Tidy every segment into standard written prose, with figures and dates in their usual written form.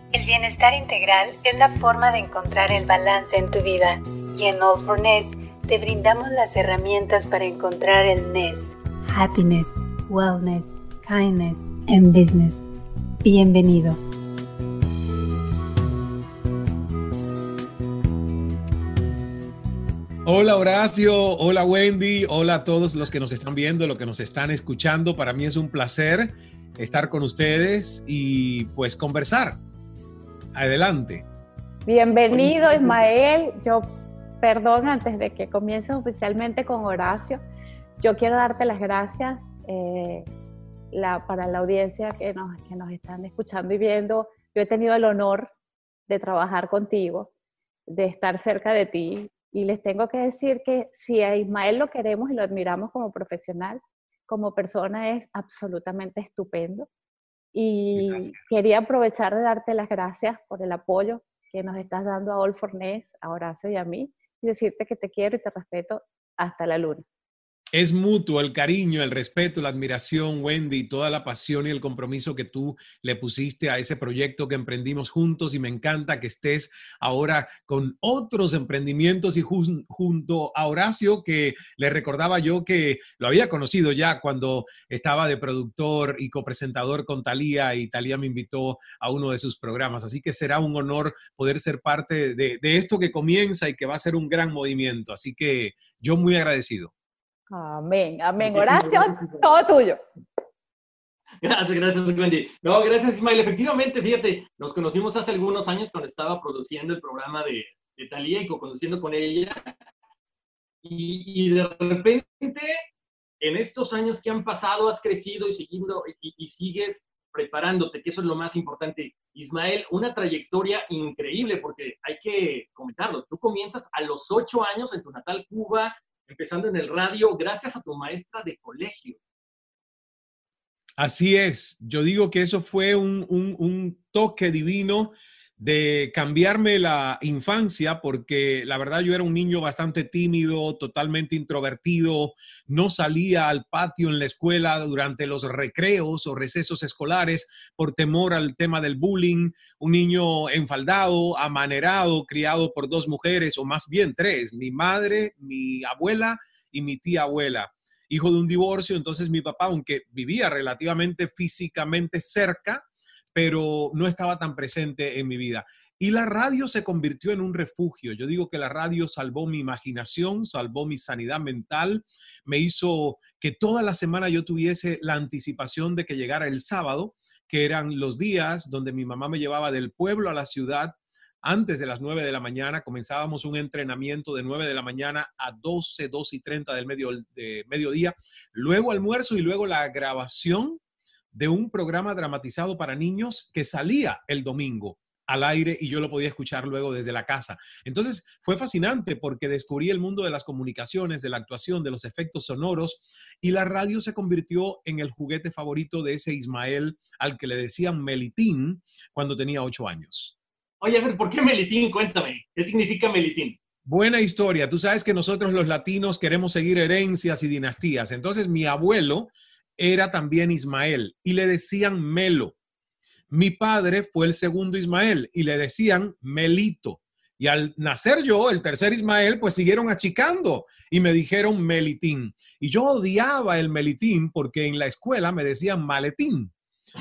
El bienestar integral es la forma de encontrar el balance en tu vida y en All for Ness te brindamos las herramientas para encontrar el Ness. Happiness, Wellness, Kindness and Business. Bienvenido. Hola Horacio, hola Wendy, hola a todos los que nos están viendo, los que nos están escuchando. Para mí es un placer estar con ustedes y pues conversar. Adelante. Bienvenido Ismael. Perdón, antes de que comiences oficialmente con Horacio, yo quiero darte las gracias para la audiencia que nos están escuchando y viendo. Yo he tenido el honor de trabajar contigo, de estar cerca de ti, y les tengo que decir que si a Ismael lo queremos y lo admiramos como profesional, como persona es absolutamente estupendo. Y Gracias. Quería aprovechar de darte las gracias por el apoyo que nos estás dando a All for Ness, a Horacio y a mí, y decirte que te quiero y te respeto hasta la luna. Es mutuo el cariño, el respeto, la admiración, Wendy, toda la pasión y el compromiso que tú le pusiste a ese proyecto que emprendimos juntos, y me encanta que estés ahora con otros emprendimientos y junto a Horacio, que le recordaba yo que lo había conocido ya cuando estaba de productor y copresentador con Thalía, y Thalía me invitó a uno de sus programas, así que será un honor poder ser parte de esto que comienza y que va a ser un gran movimiento, así que yo muy agradecido. Amén, amén. Muchísimas Horacio, gracias, todo tuyo. Gracias, Wendy. No, gracias, Ismael. Efectivamente, fíjate, nos conocimos hace algunos años cuando estaba produciendo el programa de Thalía y co-conduciendo con ella. Y de repente, en estos años que han pasado, has crecido y sigues preparándote, que eso es lo más importante. Ismael, una trayectoria increíble, porque hay que comentarlo. Tú comienzas a los 8 años en tu natal Cuba, empezando en el radio, gracias a tu maestra de colegio. Así es. Yo digo que eso fue un toque divino de cambiarme la infancia, porque la verdad yo era un niño bastante tímido, totalmente introvertido, no salía al patio en la escuela durante los recreos o recesos escolares por temor al tema del bullying, un niño enfaldado, amanerado, criado por 2 mujeres, o más bien 3, mi madre, mi abuela y mi tía abuela. Hijo de un divorcio, entonces mi papá, aunque vivía relativamente físicamente cerca, pero no estaba tan presente en mi vida. Y la radio se convirtió en un refugio. Yo digo que la radio salvó mi imaginación, salvó mi sanidad mental, me hizo que toda la semana yo tuviese la anticipación de que llegara el sábado, que eran los días donde mi mamá me llevaba del pueblo a la ciudad. Antes de las 9 de la mañana comenzábamos un entrenamiento de 9 de la mañana a 2:30 del mediodía, luego almuerzo y luego la grabación de un programa dramatizado para niños que salía el domingo al aire y yo lo podía escuchar luego desde la casa. Entonces fue fascinante porque descubrí el mundo de las comunicaciones, de la actuación, de los efectos sonoros, y la radio se convirtió en el juguete favorito de ese Ismael al que le decían Melitín cuando tenía 8 años. Oye, a ver, ¿por qué Melitín? Cuéntame, ¿qué significa Melitín? Buena historia. Tú sabes que nosotros los latinos queremos seguir herencias y dinastías. Entonces mi abuelo era también Ismael y le decían Melo. Mi padre fue el segundo Ismael y le decían Melito. Y al nacer yo, el tercer Ismael, pues siguieron achicando y me dijeron Melitín. Y yo odiaba el Melitín porque en la escuela me decían Maletín.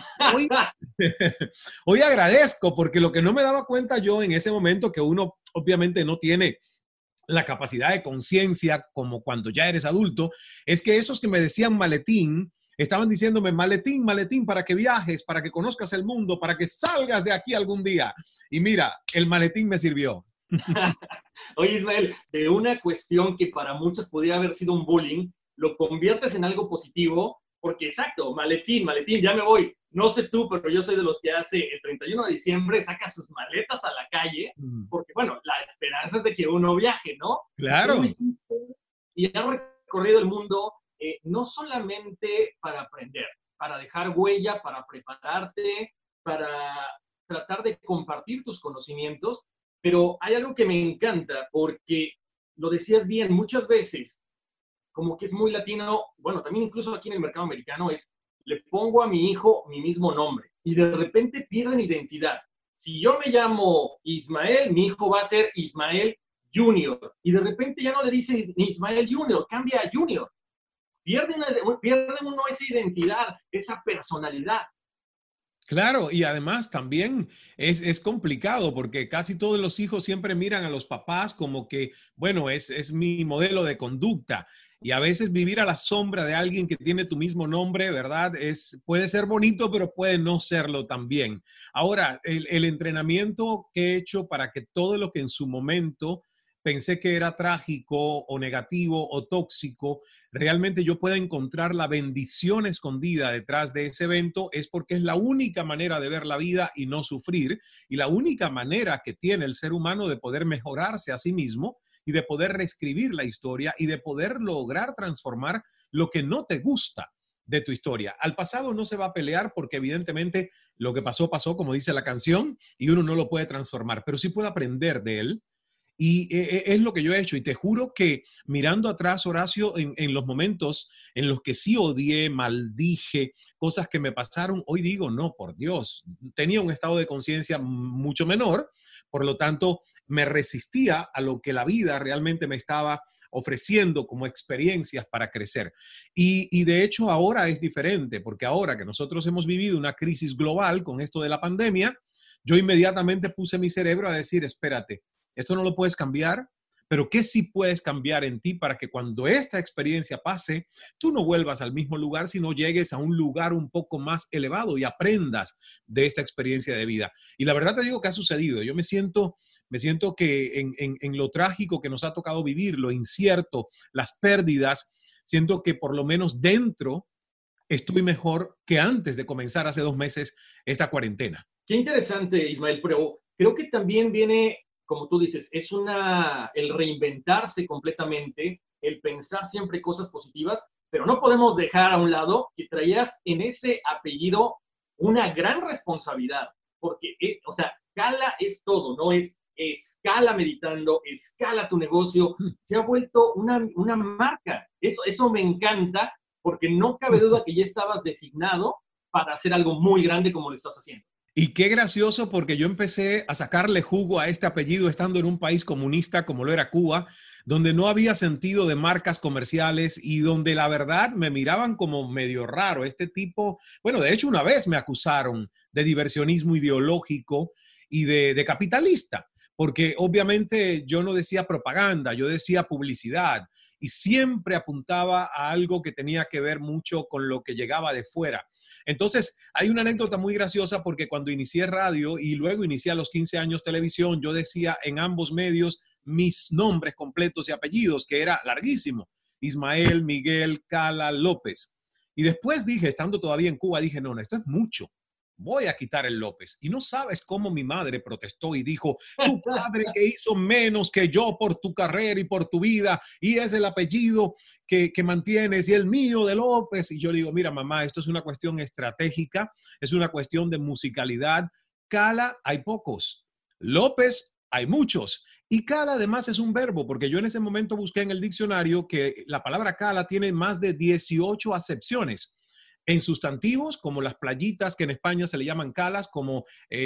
Hoy agradezco, porque lo que no me daba cuenta yo en ese momento, que uno obviamente no tiene la capacidad de conciencia como cuando ya eres adulto, es que esos que me decían maletín estaban diciéndome maletín, maletín, para que viajes, para que conozcas el mundo, para que salgas de aquí algún día. Y mira, el maletín me sirvió. Oye, Ismael, de una cuestión que para muchos podría haber sido un bullying, lo conviertes en algo positivo, porque exacto, maletín, maletín, ya me voy. No sé tú, pero yo soy de los que hace el 31 de diciembre, saca sus maletas a la calle, porque bueno, la esperanza es de que uno viaje, ¿no? Claro. Y has recorrido el mundo no solamente para aprender, para dejar huella, para prepararte, para tratar de compartir tus conocimientos, pero hay algo que me encanta, porque lo decías bien, muchas veces, como que es muy latino, bueno, también incluso aquí en el mercado americano, es, le pongo a mi hijo mi mismo nombre, y de repente pierden identidad. si yo me llamo Ismael, mi hijo va a ser Ismael Junior. Y de repente ya no le dicen ni Ismael Junior, cambia a Junior. Pierde uno esa identidad, esa personalidad. Claro, y además también es complicado porque casi todos los hijos siempre miran a los papás como que, bueno, es mi modelo de conducta. Y a veces vivir a la sombra de alguien que tiene tu mismo nombre, ¿verdad? Puede ser bonito, pero puede no serlo también. Ahora, el entrenamiento que he hecho para que todo lo que en su momento pensé que era trágico o negativo o tóxico, realmente yo pueda encontrar la bendición escondida detrás de ese evento, es porque es la única manera de ver la vida y no sufrir, y la única manera que tiene el ser humano de poder mejorarse a sí mismo y de poder reescribir la historia y de poder lograr transformar lo que no te gusta de tu historia. Al pasado no se va a pelear porque evidentemente lo que pasó, pasó, como dice la canción, y uno no lo puede transformar, pero sí puede aprender de él. Y es lo que yo he hecho. Y te juro que mirando atrás, Horacio, en los momentos en los que sí odié, maldije, cosas que me pasaron, hoy digo, no, por Dios, tenía un estado de conciencia mucho menor, por lo tanto, me resistía a lo que la vida realmente me estaba ofreciendo como experiencias para crecer. Y de hecho ahora es diferente, porque ahora que nosotros hemos vivido una crisis global con esto de la pandemia, yo inmediatamente puse mi cerebro a decir, espérate, esto no lo puedes cambiar, pero ¿qué sí puedes cambiar en ti para que cuando esta experiencia pase, tú no vuelvas al mismo lugar, sino llegues a un lugar un poco más elevado y aprendas de esta experiencia de vida? Y la verdad te digo que ha sucedido. Yo me siento que en lo trágico que nos ha tocado vivir, lo incierto, las pérdidas, siento que por lo menos dentro estoy mejor que antes de comenzar hace 2 meses esta cuarentena. Qué interesante, Ismael, pero creo que también viene, como tú dices, el reinventarse completamente, el pensar siempre cosas positivas, pero no podemos dejar a un lado que traías en ese apellido una gran responsabilidad, porque, o sea, Cala es todo, ¿no? Escala meditando, escala tu negocio, se ha vuelto una marca. Eso me encanta, porque no cabe duda que ya estabas designado para hacer algo muy grande como lo estás haciendo. Y qué gracioso, porque yo empecé a sacarle jugo a este apellido estando en un país comunista como lo era Cuba, donde no había sentido de marcas comerciales y donde la verdad me miraban como medio raro. Este tipo, bueno, de hecho una vez me acusaron de diversionismo ideológico y de capitalista, porque obviamente yo no decía propaganda, yo decía publicidad y siempre apuntaba a algo que tenía que ver mucho con lo que llegaba de fuera. Entonces, hay una anécdota muy graciosa porque cuando inicié radio y luego inicié a los 15 años televisión, yo decía en ambos medios mis nombres completos y apellidos, que era larguísimo: Ismael, Miguel, Cala, López. Y después dije, estando todavía en Cuba, dije, no, esto es mucho. Voy a quitar el López. Y no sabes cómo mi madre protestó y dijo, tu padre que hizo menos que yo por tu carrera y por tu vida, y es el apellido que mantienes, y el mío de López. Y yo le digo, mira, mamá, esto es una cuestión estratégica, es una cuestión de musicalidad. Cala hay pocos, López hay muchos. Y cala además es un verbo, porque yo en ese momento busqué en el diccionario que la palabra cala tiene más de 18 acepciones. En sustantivos, como las playitas que en España se le llaman calas, como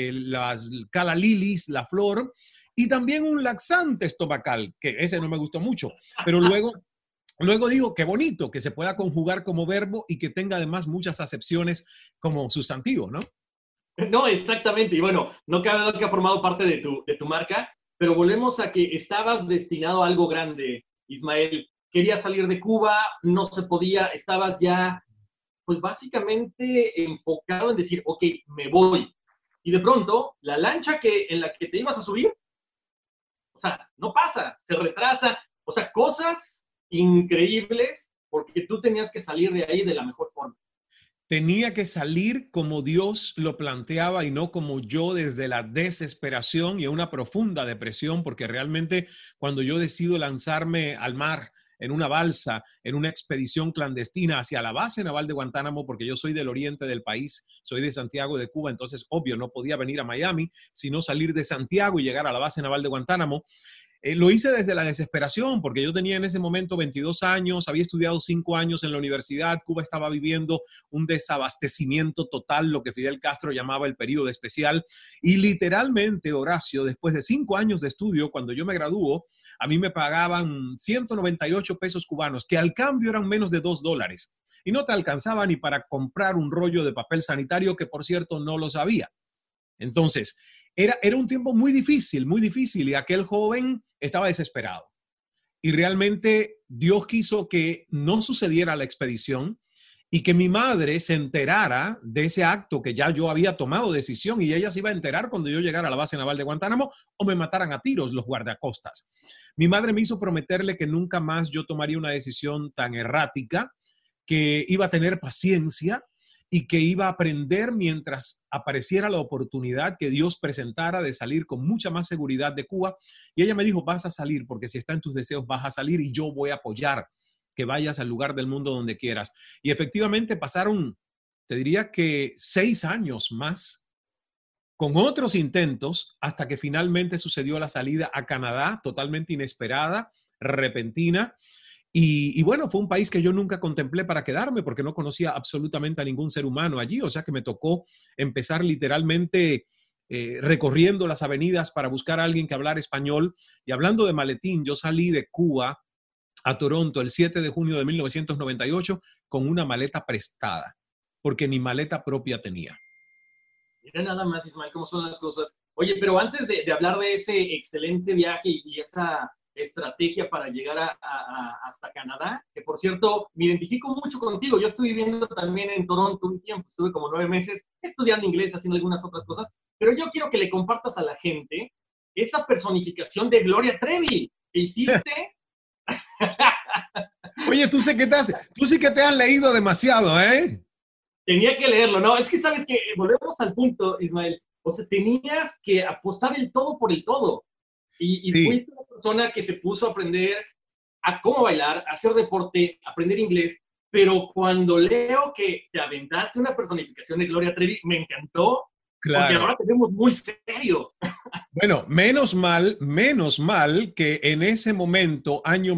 las cala lilis, la flor, y también un laxante estomacal, que ese no me gustó mucho, pero luego digo, qué bonito que se pueda conjugar como verbo y que tenga además muchas acepciones como sustantivo, ¿no? No, exactamente, y bueno, no cabe duda que ha formado parte de tu marca, pero volvemos a que estabas destinado a algo grande, Ismael. Querías salir de Cuba, no se podía, estabas ya pues básicamente enfocado en decir, ok, me voy. Y de pronto, la lancha en la que te ibas a subir, o sea, no pasa, se retrasa. O sea, cosas increíbles porque tú tenías que salir de ahí de la mejor forma. Tenía que salir como Dios lo planteaba y no como yo, desde la desesperación y una profunda depresión, porque realmente cuando yo decido lanzarme al mar en una balsa, en una expedición clandestina hacia la base naval de Guantánamo, porque yo soy del oriente del país, soy de Santiago de Cuba, entonces obvio no podía venir a Miami, sino salir de Santiago y llegar a la base naval de Guantánamo. Lo hice desde la desesperación, porque yo tenía en ese momento 22 años, había estudiado 5 años en la universidad, Cuba estaba viviendo un desabastecimiento total, lo que Fidel Castro llamaba el periodo especial, y literalmente, Horacio, después de 5 años de estudio, cuando yo me graduó, a mí me pagaban 198 pesos cubanos, que al cambio eran menos de $2, y no te alcanzaba ni para comprar un rollo de papel sanitario, que por cierto no lo sabía. Entonces, era un tiempo muy difícil, y aquel joven estaba desesperado. Y realmente Dios quiso que no sucediera la expedición y que mi madre se enterara de ese acto que ya yo había tomado decisión, y ella se iba a enterar cuando yo llegara a la base naval de Guantánamo o me mataran a tiros los guardacostas. Mi madre me hizo prometerle que nunca más yo tomaría una decisión tan errática, que iba a tener paciencia y que iba a aprender mientras apareciera la oportunidad que Dios presentara de salir con mucha más seguridad de Cuba. Y ella me dijo, vas a salir, porque si está en tus deseos vas a salir, y yo voy a apoyar que vayas al lugar del mundo donde quieras. Y efectivamente pasaron, te diría que 6 años más, con otros intentos, hasta que finalmente sucedió la salida a Canadá, totalmente inesperada, repentina. Y bueno, fue un país que yo nunca contemplé para quedarme, porque no conocía absolutamente a ningún ser humano allí. O sea que me tocó empezar literalmente recorriendo las avenidas para buscar a alguien que hablara español. Y hablando de maletín, yo salí de Cuba a Toronto el 7 de junio de 1998 con una maleta prestada, porque ni maleta propia tenía. Mira nada más, Ismael, cómo son las cosas. Oye, pero antes de hablar de ese excelente viaje y esa estrategia para llegar hasta Canadá, que por cierto, me identifico mucho contigo. Yo estuve viviendo también en Toronto un tiempo, estuve como 9 meses estudiando inglés, haciendo algunas otras cosas, pero yo quiero que le compartas a la gente esa personificación de Gloria Trevi que hiciste. Oye, tú sí que te has leído demasiado, ¿eh? Tenía que leerlo, ¿no? Es que sabes que volvemos al punto, Ismael. O sea, tenías que apostar el todo por el todo. Y sí, fuiste una persona que se puso a aprender a cómo bailar, a hacer deporte, a aprender inglés. Pero cuando leo que te aventaste una personificación de Gloria Trevi, me encantó. Claro. Porque ahora tenemos muy serio. Bueno, menos mal que en ese momento, año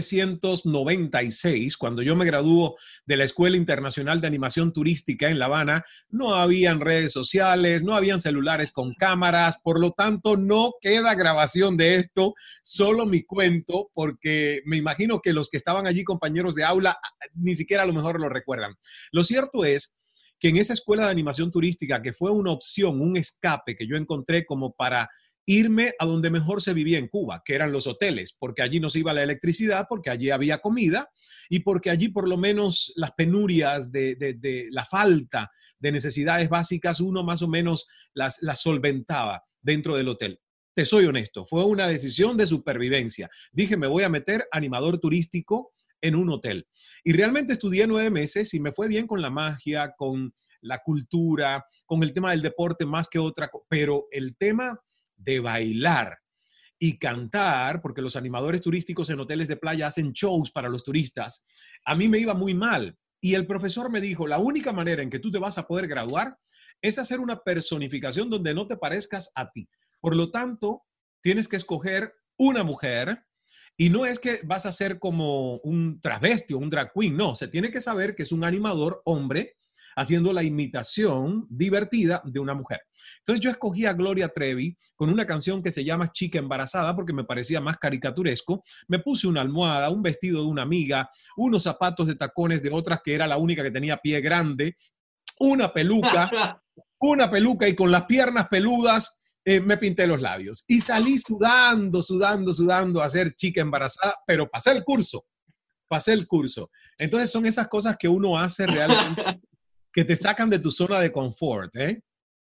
1996, cuando yo me graduó de la Escuela Internacional de Animación Turística en La Habana, no habían redes sociales, no habían celulares con cámaras, por lo tanto no queda grabación de esto, solo mi cuento, porque me imagino que los que estaban allí, compañeros de aula, ni siquiera a lo mejor lo recuerdan. Lo cierto es que en esa escuela de animación turística, que fue una opción, un escape que yo encontré como para irme a donde mejor se vivía en Cuba, que eran los hoteles, porque allí nos iba la electricidad, porque allí había comida y porque allí por lo menos las penurias de la falta de necesidades básicas, uno más o menos las solventaba dentro del hotel. Te soy honesto, fue una decisión de supervivencia. Dije, me voy a meter animador turístico en un hotel. Y realmente estudié 9 meses y me fue bien con la magia, con la cultura, con el tema del deporte más que otra, pero el tema de bailar y cantar, porque los animadores turísticos en hoteles de playa hacen shows para los turistas, a mí me iba muy mal. Y el profesor me dijo, la única manera en que tú te vas a poder graduar es hacer una personificación donde no te parezcas a ti. Por lo tanto, tienes que escoger una mujer. Y no es que vas a ser como un travesti o un drag queen, no, se tiene que saber que es un animador hombre haciendo la imitación divertida de una mujer. Entonces yo escogí a Gloria Trevi con una canción que se llama Chica Embarazada porque me parecía más caricaturesco. Me puse una almohada, un vestido de una amiga, unos zapatos de tacones de otras que era la única que tenía pie grande, una peluca y con las piernas peludas. Me pinté los labios y salí sudando a hacer Chica Embarazada, pero pasé el curso. Entonces son esas cosas que uno hace realmente que te sacan de tu zona de confort, ¿eh?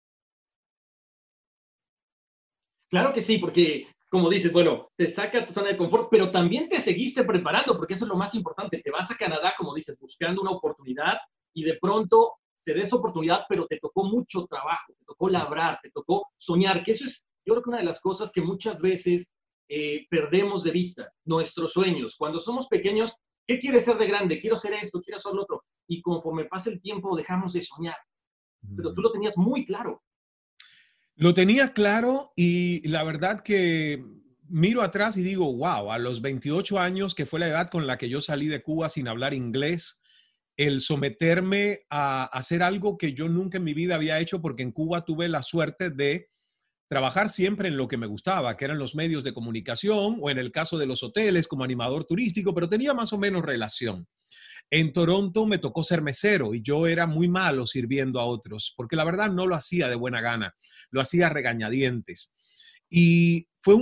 Claro que sí, porque como dices, bueno, te saca de tu zona de confort, pero también te seguiste preparando, porque eso es lo más importante. Te vas a Canadá, como dices, buscando una oportunidad y de pronto se dé esa oportunidad, pero te tocó mucho trabajo, te tocó labrar, te tocó soñar, que eso es, yo creo que una de las cosas que muchas veces perdemos de vista, nuestros sueños. Cuando somos pequeños, ¿qué quieres ser de grande? Quiero ser esto, quiero ser lo otro. Y conforme pasa el tiempo, dejamos de soñar. Pero tú lo tenías muy claro. Lo tenía claro y la verdad que miro atrás y digo, wow, a los 28 años, que fue la edad con la que yo salí de Cuba sin hablar inglés, el someterme a hacer algo que yo nunca en mi vida había hecho, porque en Cuba tuve la suerte de trabajar siempre en lo que me gustaba, que eran los medios de comunicación o en el caso de los hoteles como animador turístico, pero tenía más o menos relación. En Toronto me tocó ser mesero y yo era muy malo sirviendo a otros, porque la verdad no lo hacía de buena gana, lo hacía a regañadientes. Y fue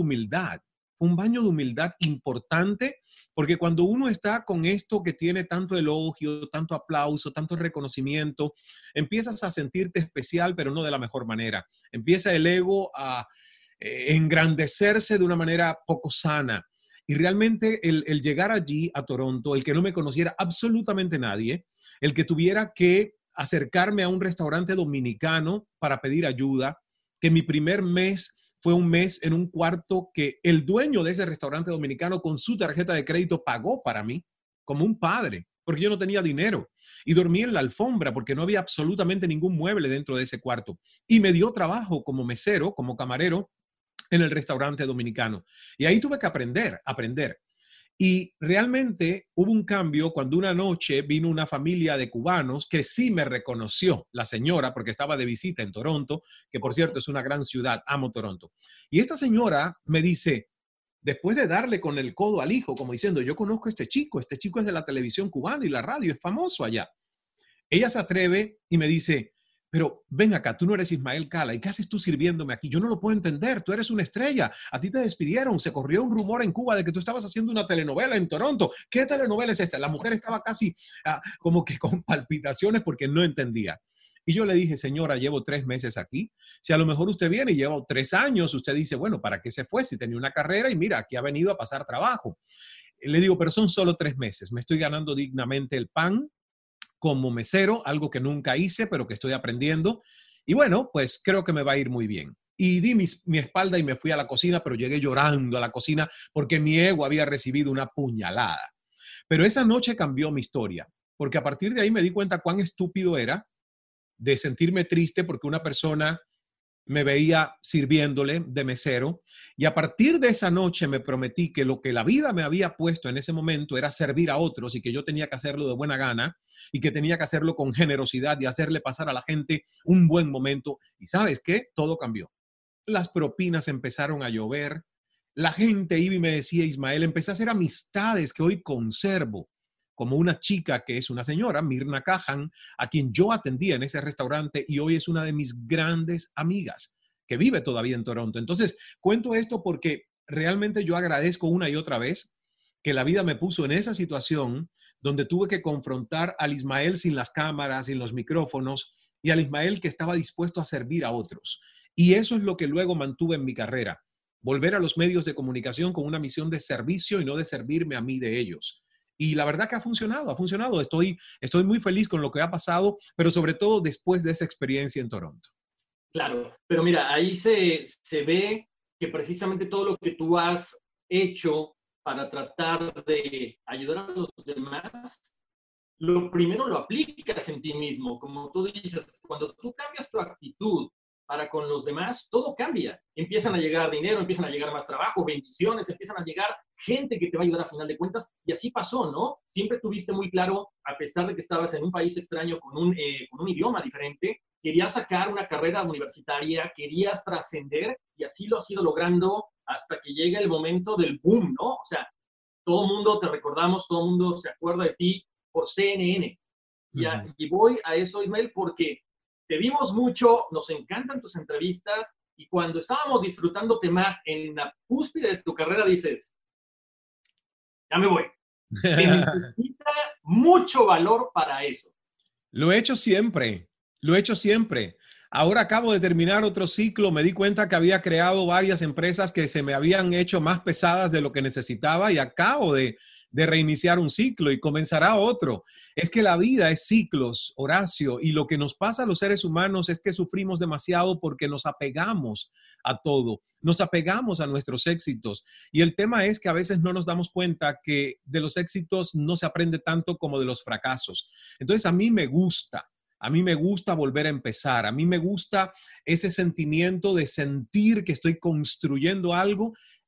un baño de humildad importante, porque cuando uno está con esto que tiene tanto elogio, tanto aplauso, tanto reconocimiento, empiezas a sentirte especial, pero no de la mejor manera. Empieza el ego a engrandecerse de una manera poco sana. Y realmente el llegar allí a Toronto, el que no me conociera absolutamente nadie, el que tuviera que acercarme a un restaurante dominicano para pedir ayuda, que mi primer mes fue un mes en un cuarto que el dueño de ese restaurante dominicano con su tarjeta de crédito pagó para mí, como un padre, porque yo no tenía dinero. Y dormí en la alfombra porque no había absolutamente ningún mueble dentro de ese cuarto. Y me dio trabajo como mesero, como camarero, en el restaurante dominicano. Y ahí tuve que aprender. Y realmente hubo un cambio cuando una noche vino una familia de cubanos que sí me reconoció, la señora, porque estaba de visita en Toronto, que por cierto es una gran ciudad, amo Toronto. Y esta señora me dice, después de darle con el codo al hijo, como diciendo, yo conozco a este chico es de la televisión cubana y la radio, es famoso allá. Ella se atreve y me dice, pero ven acá, tú no eres Ismael Cala, ¿y qué haces tú sirviéndome aquí? Yo no lo puedo entender, tú eres una estrella, a ti te despidieron, se corrió un rumor en Cuba de que tú estabas haciendo una telenovela en Toronto. ¿Qué telenovela es esta? La mujer estaba casi como que con palpitaciones porque no entendía. Y yo le dije, señora, llevo 3 meses aquí. Si a lo mejor usted viene y lleva 3 años, usted dice, bueno, ¿para qué se fue? Si tenía una carrera y mira, aquí ha venido a pasar trabajo. Le digo, pero son solo 3 meses, me estoy ganando dignamente el pan como mesero, algo que nunca hice, pero que estoy aprendiendo. Y bueno, pues creo que me va a ir muy bien. Y di mi espalda y me fui a la cocina, pero llegué llorando a la cocina porque mi ego había recibido una puñalada. Pero esa noche cambió mi historia, porque a partir de ahí me di cuenta cuán estúpido era de sentirme triste porque una persona me veía sirviéndole de mesero, y a partir de esa noche me prometí que lo que la vida me había puesto en ese momento era servir a otros y que yo tenía que hacerlo de buena gana y que tenía que hacerlo con generosidad y hacerle pasar a la gente un buen momento. ¿Y sabes qué? Todo cambió. Las propinas empezaron a llover, la gente iba y me decía, Ismael, empecé a hacer amistades que hoy conservo, como una chica que es una señora, Mirna Cajan, a quien yo atendía en ese restaurante y hoy es una de mis grandes amigas, que vive todavía en Toronto. Entonces, cuento esto porque realmente yo agradezco una y otra vez que la vida me puso en esa situación donde tuve que confrontar al Ismael sin las cámaras, sin los micrófonos, y al Ismael que estaba dispuesto a servir a otros. Y eso es lo que luego mantuve en mi carrera, volver a los medios de comunicación con una misión de servicio y no de servirme a mí de ellos. Y la verdad que ha funcionado. Estoy muy feliz con lo que ha pasado, pero sobre todo después de esa experiencia en Toronto. Claro, pero mira, ahí se ve que precisamente todo lo que tú has hecho para tratar de ayudar a los demás, lo primero lo aplicas en ti mismo. Como tú dices, cuando tú cambias tu actitud para con los demás, todo cambia. Empiezan a llegar dinero, empiezan a llegar más trabajo, bendiciones, empiezan a llegar gente que te va a ayudar a final de cuentas. Y así pasó, ¿no? Siempre tuviste muy claro, a pesar de que estabas en un país extraño con un idioma diferente, querías sacar una carrera universitaria, querías trascender y así lo has ido logrando hasta que llega el momento del boom, ¿no? O sea, todo el mundo te recordamos, todo el mundo se acuerda de ti por CNN. Y voy a eso, Ismael, porque te vimos mucho, nos encantan tus entrevistas y cuando estábamos disfrutándote más en la cúspide de tu carrera dices, ya me voy. Se necesita mucho valor para eso. Lo he hecho siempre. Ahora acabo de terminar otro ciclo, me di cuenta que había creado varias empresas que se me habían hecho más pesadas de lo que necesitaba y acabo de reiniciar un ciclo y comenzará otro. Es que la vida es ciclos, Horacio, y lo que nos pasa a los seres humanos es que sufrimos demasiado porque nos apegamos a todo, nos apegamos a nuestros éxitos. Y el tema es que a veces no nos damos cuenta que de los éxitos no se aprende tanto como de los fracasos. Entonces a mí me gusta volver a empezar. A mí me gusta ese sentimiento de sentir que estoy construyendo algo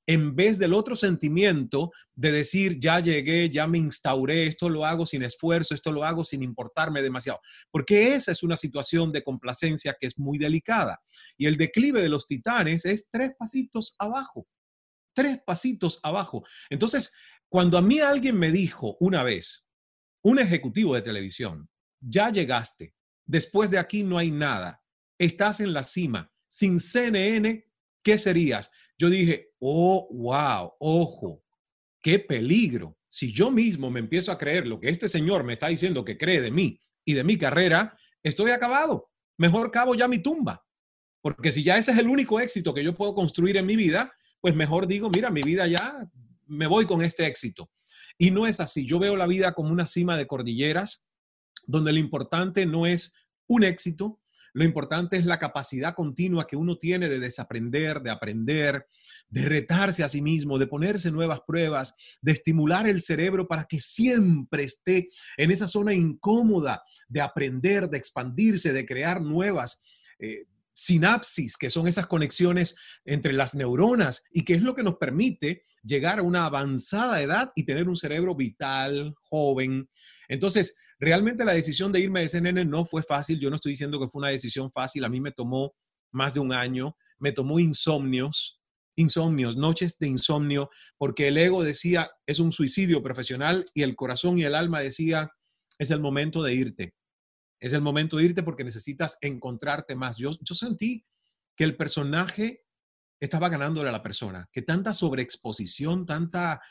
en vez del otro sentimiento de decir, ya llegué, ya me instauré, esto lo hago sin esfuerzo, esto lo hago sin importarme demasiado. Porque esa es una situación de complacencia que es muy delicada. Y el declive de los titanes es 3 pasitos abajo. 3 pasitos abajo. Entonces, cuando a mí alguien me dijo una vez, un ejecutivo de televisión, ya llegaste, después de aquí no hay nada, estás en la cima, sin CNN, ¿qué serías? Yo dije, oh, wow, ojo, qué peligro. Si yo mismo me empiezo a creer lo que este señor me está diciendo que cree de mí y de mi carrera, estoy acabado. Mejor cavo ya mi tumba. Porque si ya ese es el único éxito que yo puedo construir en mi vida, pues mejor digo, mira, mi vida ya me voy con este éxito. Y no es así. Yo veo la vida como una cima de cordilleras, donde lo importante no es un éxito, lo importante es la capacidad continua que uno tiene de desaprender, de aprender, de retarse a sí mismo, de ponerse nuevas pruebas, de estimular el cerebro para que siempre esté en esa zona incómoda de aprender, de expandirse, de crear nuevas sinapsis, que son esas conexiones entre las neuronas y que es lo que nos permite llegar a una avanzada edad y tener un cerebro vital, joven. Entonces, realmente la decisión de irme de CNN no fue fácil. Yo no estoy diciendo que fue una decisión fácil. A mí me tomó más de un año. Me tomó insomnios, noches de insomnio, porque el ego decía, es un suicidio profesional y el corazón y el alma decía, es el momento de irte. Es el momento de irte porque necesitas encontrarte más. Yo sentí que el personaje estaba ganándole a la persona, que tanta sobreexposición, tanta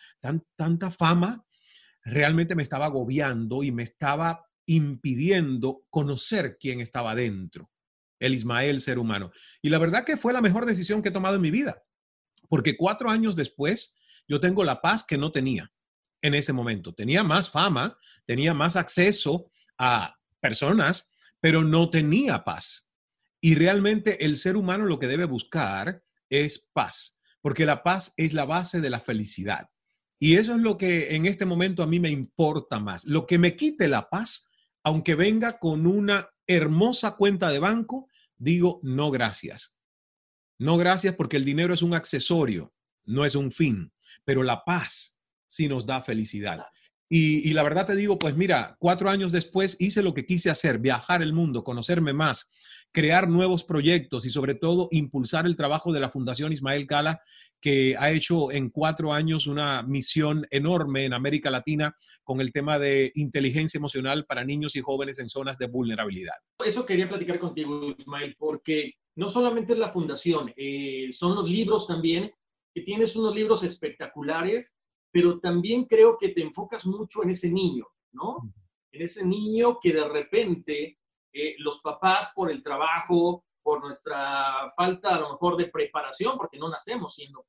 fama, realmente me estaba agobiando y me estaba impidiendo conocer quién estaba dentro, el Ismael ser humano. Y la verdad que fue la mejor decisión que he tomado en mi vida, porque 4 años después yo tengo la paz que no tenía en ese momento. Tenía más fama, tenía más acceso a personas, pero no tenía paz. Y realmente el ser humano lo que debe buscar es paz, porque la paz es la base de la felicidad. Y eso es lo que en este momento a mí me importa más. Lo que me quite la paz, aunque venga con una hermosa cuenta de banco, digo no gracias. No gracias porque el dinero es un accesorio, no es un fin, pero la paz sí nos da felicidad. Y la verdad te digo, pues mira, 4 años después hice lo que quise hacer, viajar el mundo, conocerme más, crear nuevos proyectos y sobre todo impulsar el trabajo de la Fundación Ismael Cala, que ha hecho en 4 años una misión enorme en América Latina con el tema de inteligencia emocional para niños y jóvenes en zonas de vulnerabilidad. Eso quería platicar contigo, Ismael, porque no solamente es la fundación, son los libros también, que tienes unos libros espectaculares, pero también creo que te enfocas mucho en ese niño, ¿no? En ese niño que de repente los papás por el trabajo, por nuestra falta a lo mejor de preparación, porque no nacemos siendo,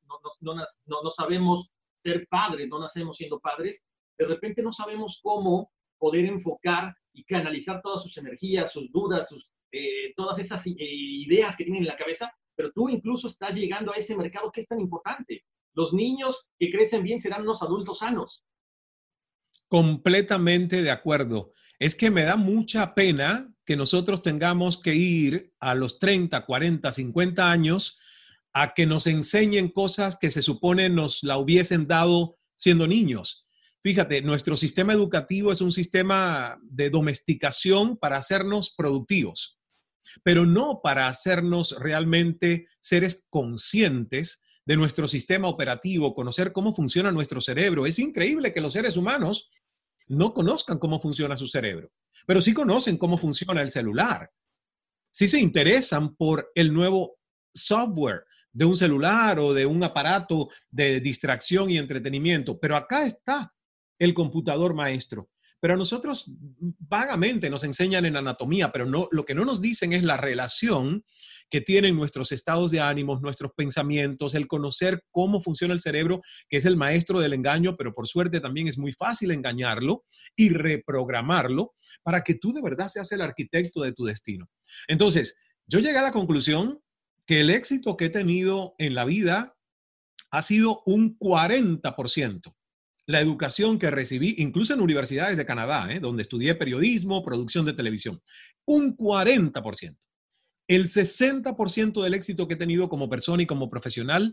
no sabemos ser padres, no nacemos siendo padres, de repente no sabemos cómo poder enfocar y canalizar todas sus energías, sus dudas, todas esas ideas que tienen en la cabeza, pero tú incluso estás llegando a ese mercado que es tan importante. Los niños que crecen bien serán unos adultos sanos. Completamente de acuerdo. Es que me da mucha pena que nosotros tengamos que ir a los 30, 40, 50 años a que nos enseñen cosas que se supone nos la hubiesen dado siendo niños. Fíjate, nuestro sistema educativo es un sistema de domesticación para hacernos productivos, pero no para hacernos realmente seres conscientes de nuestro sistema operativo, conocer cómo funciona nuestro cerebro. Es increíble que los seres humanos no conozcan cómo funciona su cerebro, pero sí conocen cómo funciona el celular. Sí se interesan por el nuevo software de un celular o de un aparato de distracción y entretenimiento, pero acá está el computador maestro. Pero a nosotros vagamente nos enseñan en anatomía, pero no, lo que no nos dicen es la relación que tienen nuestros estados de ánimos, nuestros pensamientos, el conocer cómo funciona el cerebro, que es el maestro del engaño, pero por suerte también es muy fácil engañarlo y reprogramarlo para que tú de verdad seas el arquitecto de tu destino. Entonces, yo llegué a la conclusión que el éxito que he tenido en la vida ha sido un 40%. La educación que recibí, incluso en universidades de Canadá, donde estudié periodismo, producción de televisión, un 40%. El 60% del éxito que he tenido como persona y como profesional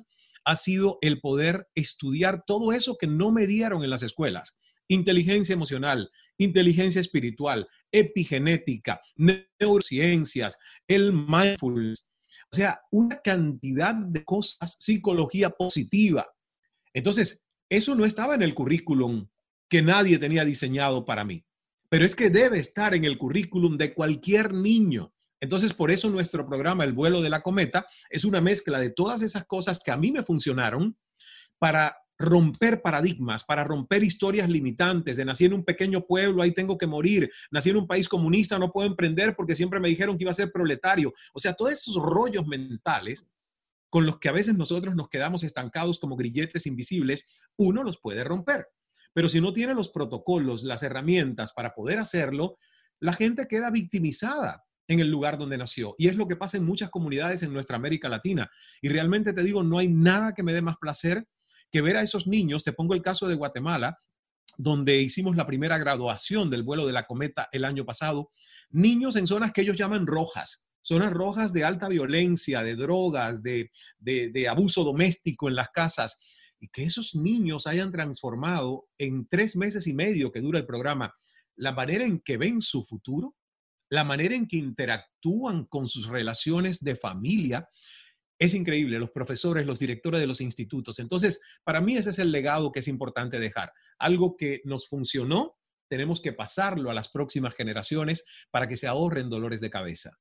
ha sido el poder estudiar todo eso que no me dieron en las escuelas. Inteligencia emocional, inteligencia espiritual, epigenética, neurociencias, el mindfulness. O sea, una cantidad de cosas, psicología positiva. Entonces, eso no estaba en el currículum que nadie tenía diseñado para mí. Pero es que debe estar en el currículum de cualquier niño. Entonces, por eso nuestro programa, El vuelo de la cometa, es una mezcla de todas esas cosas que a mí me funcionaron para romper paradigmas, para romper historias limitantes de nací en un pequeño pueblo, ahí tengo que morir, nací en un país comunista, no puedo emprender porque siempre me dijeron que iba a ser proletario. O sea, todos esos rollos mentales con los que a veces nosotros nos quedamos estancados como grilletes invisibles, uno los puede romper. Pero si no tiene los protocolos, las herramientas para poder hacerlo, la gente queda victimizada en el lugar donde nació. Y es lo que pasa en muchas comunidades en nuestra América Latina. Y realmente te digo, no hay nada que me dé más placer que ver a esos niños. Te pongo el caso de Guatemala, donde hicimos la primera graduación del vuelo de la cometa el año pasado. Niños en zonas que ellos llaman rojas. Zonas rojas de alta violencia, de drogas, de abuso doméstico en las casas. Y que esos niños hayan transformado en 3 meses y medio que dura el programa, la manera en que ven su futuro, la manera en que interactúan con sus relaciones de familia, es increíble. Los profesores, los directores de los institutos. Entonces, para mí ese es el legado que es importante dejar. Algo que nos funcionó, tenemos que pasarlo a las próximas generaciones para que se ahorren dolores de cabeza.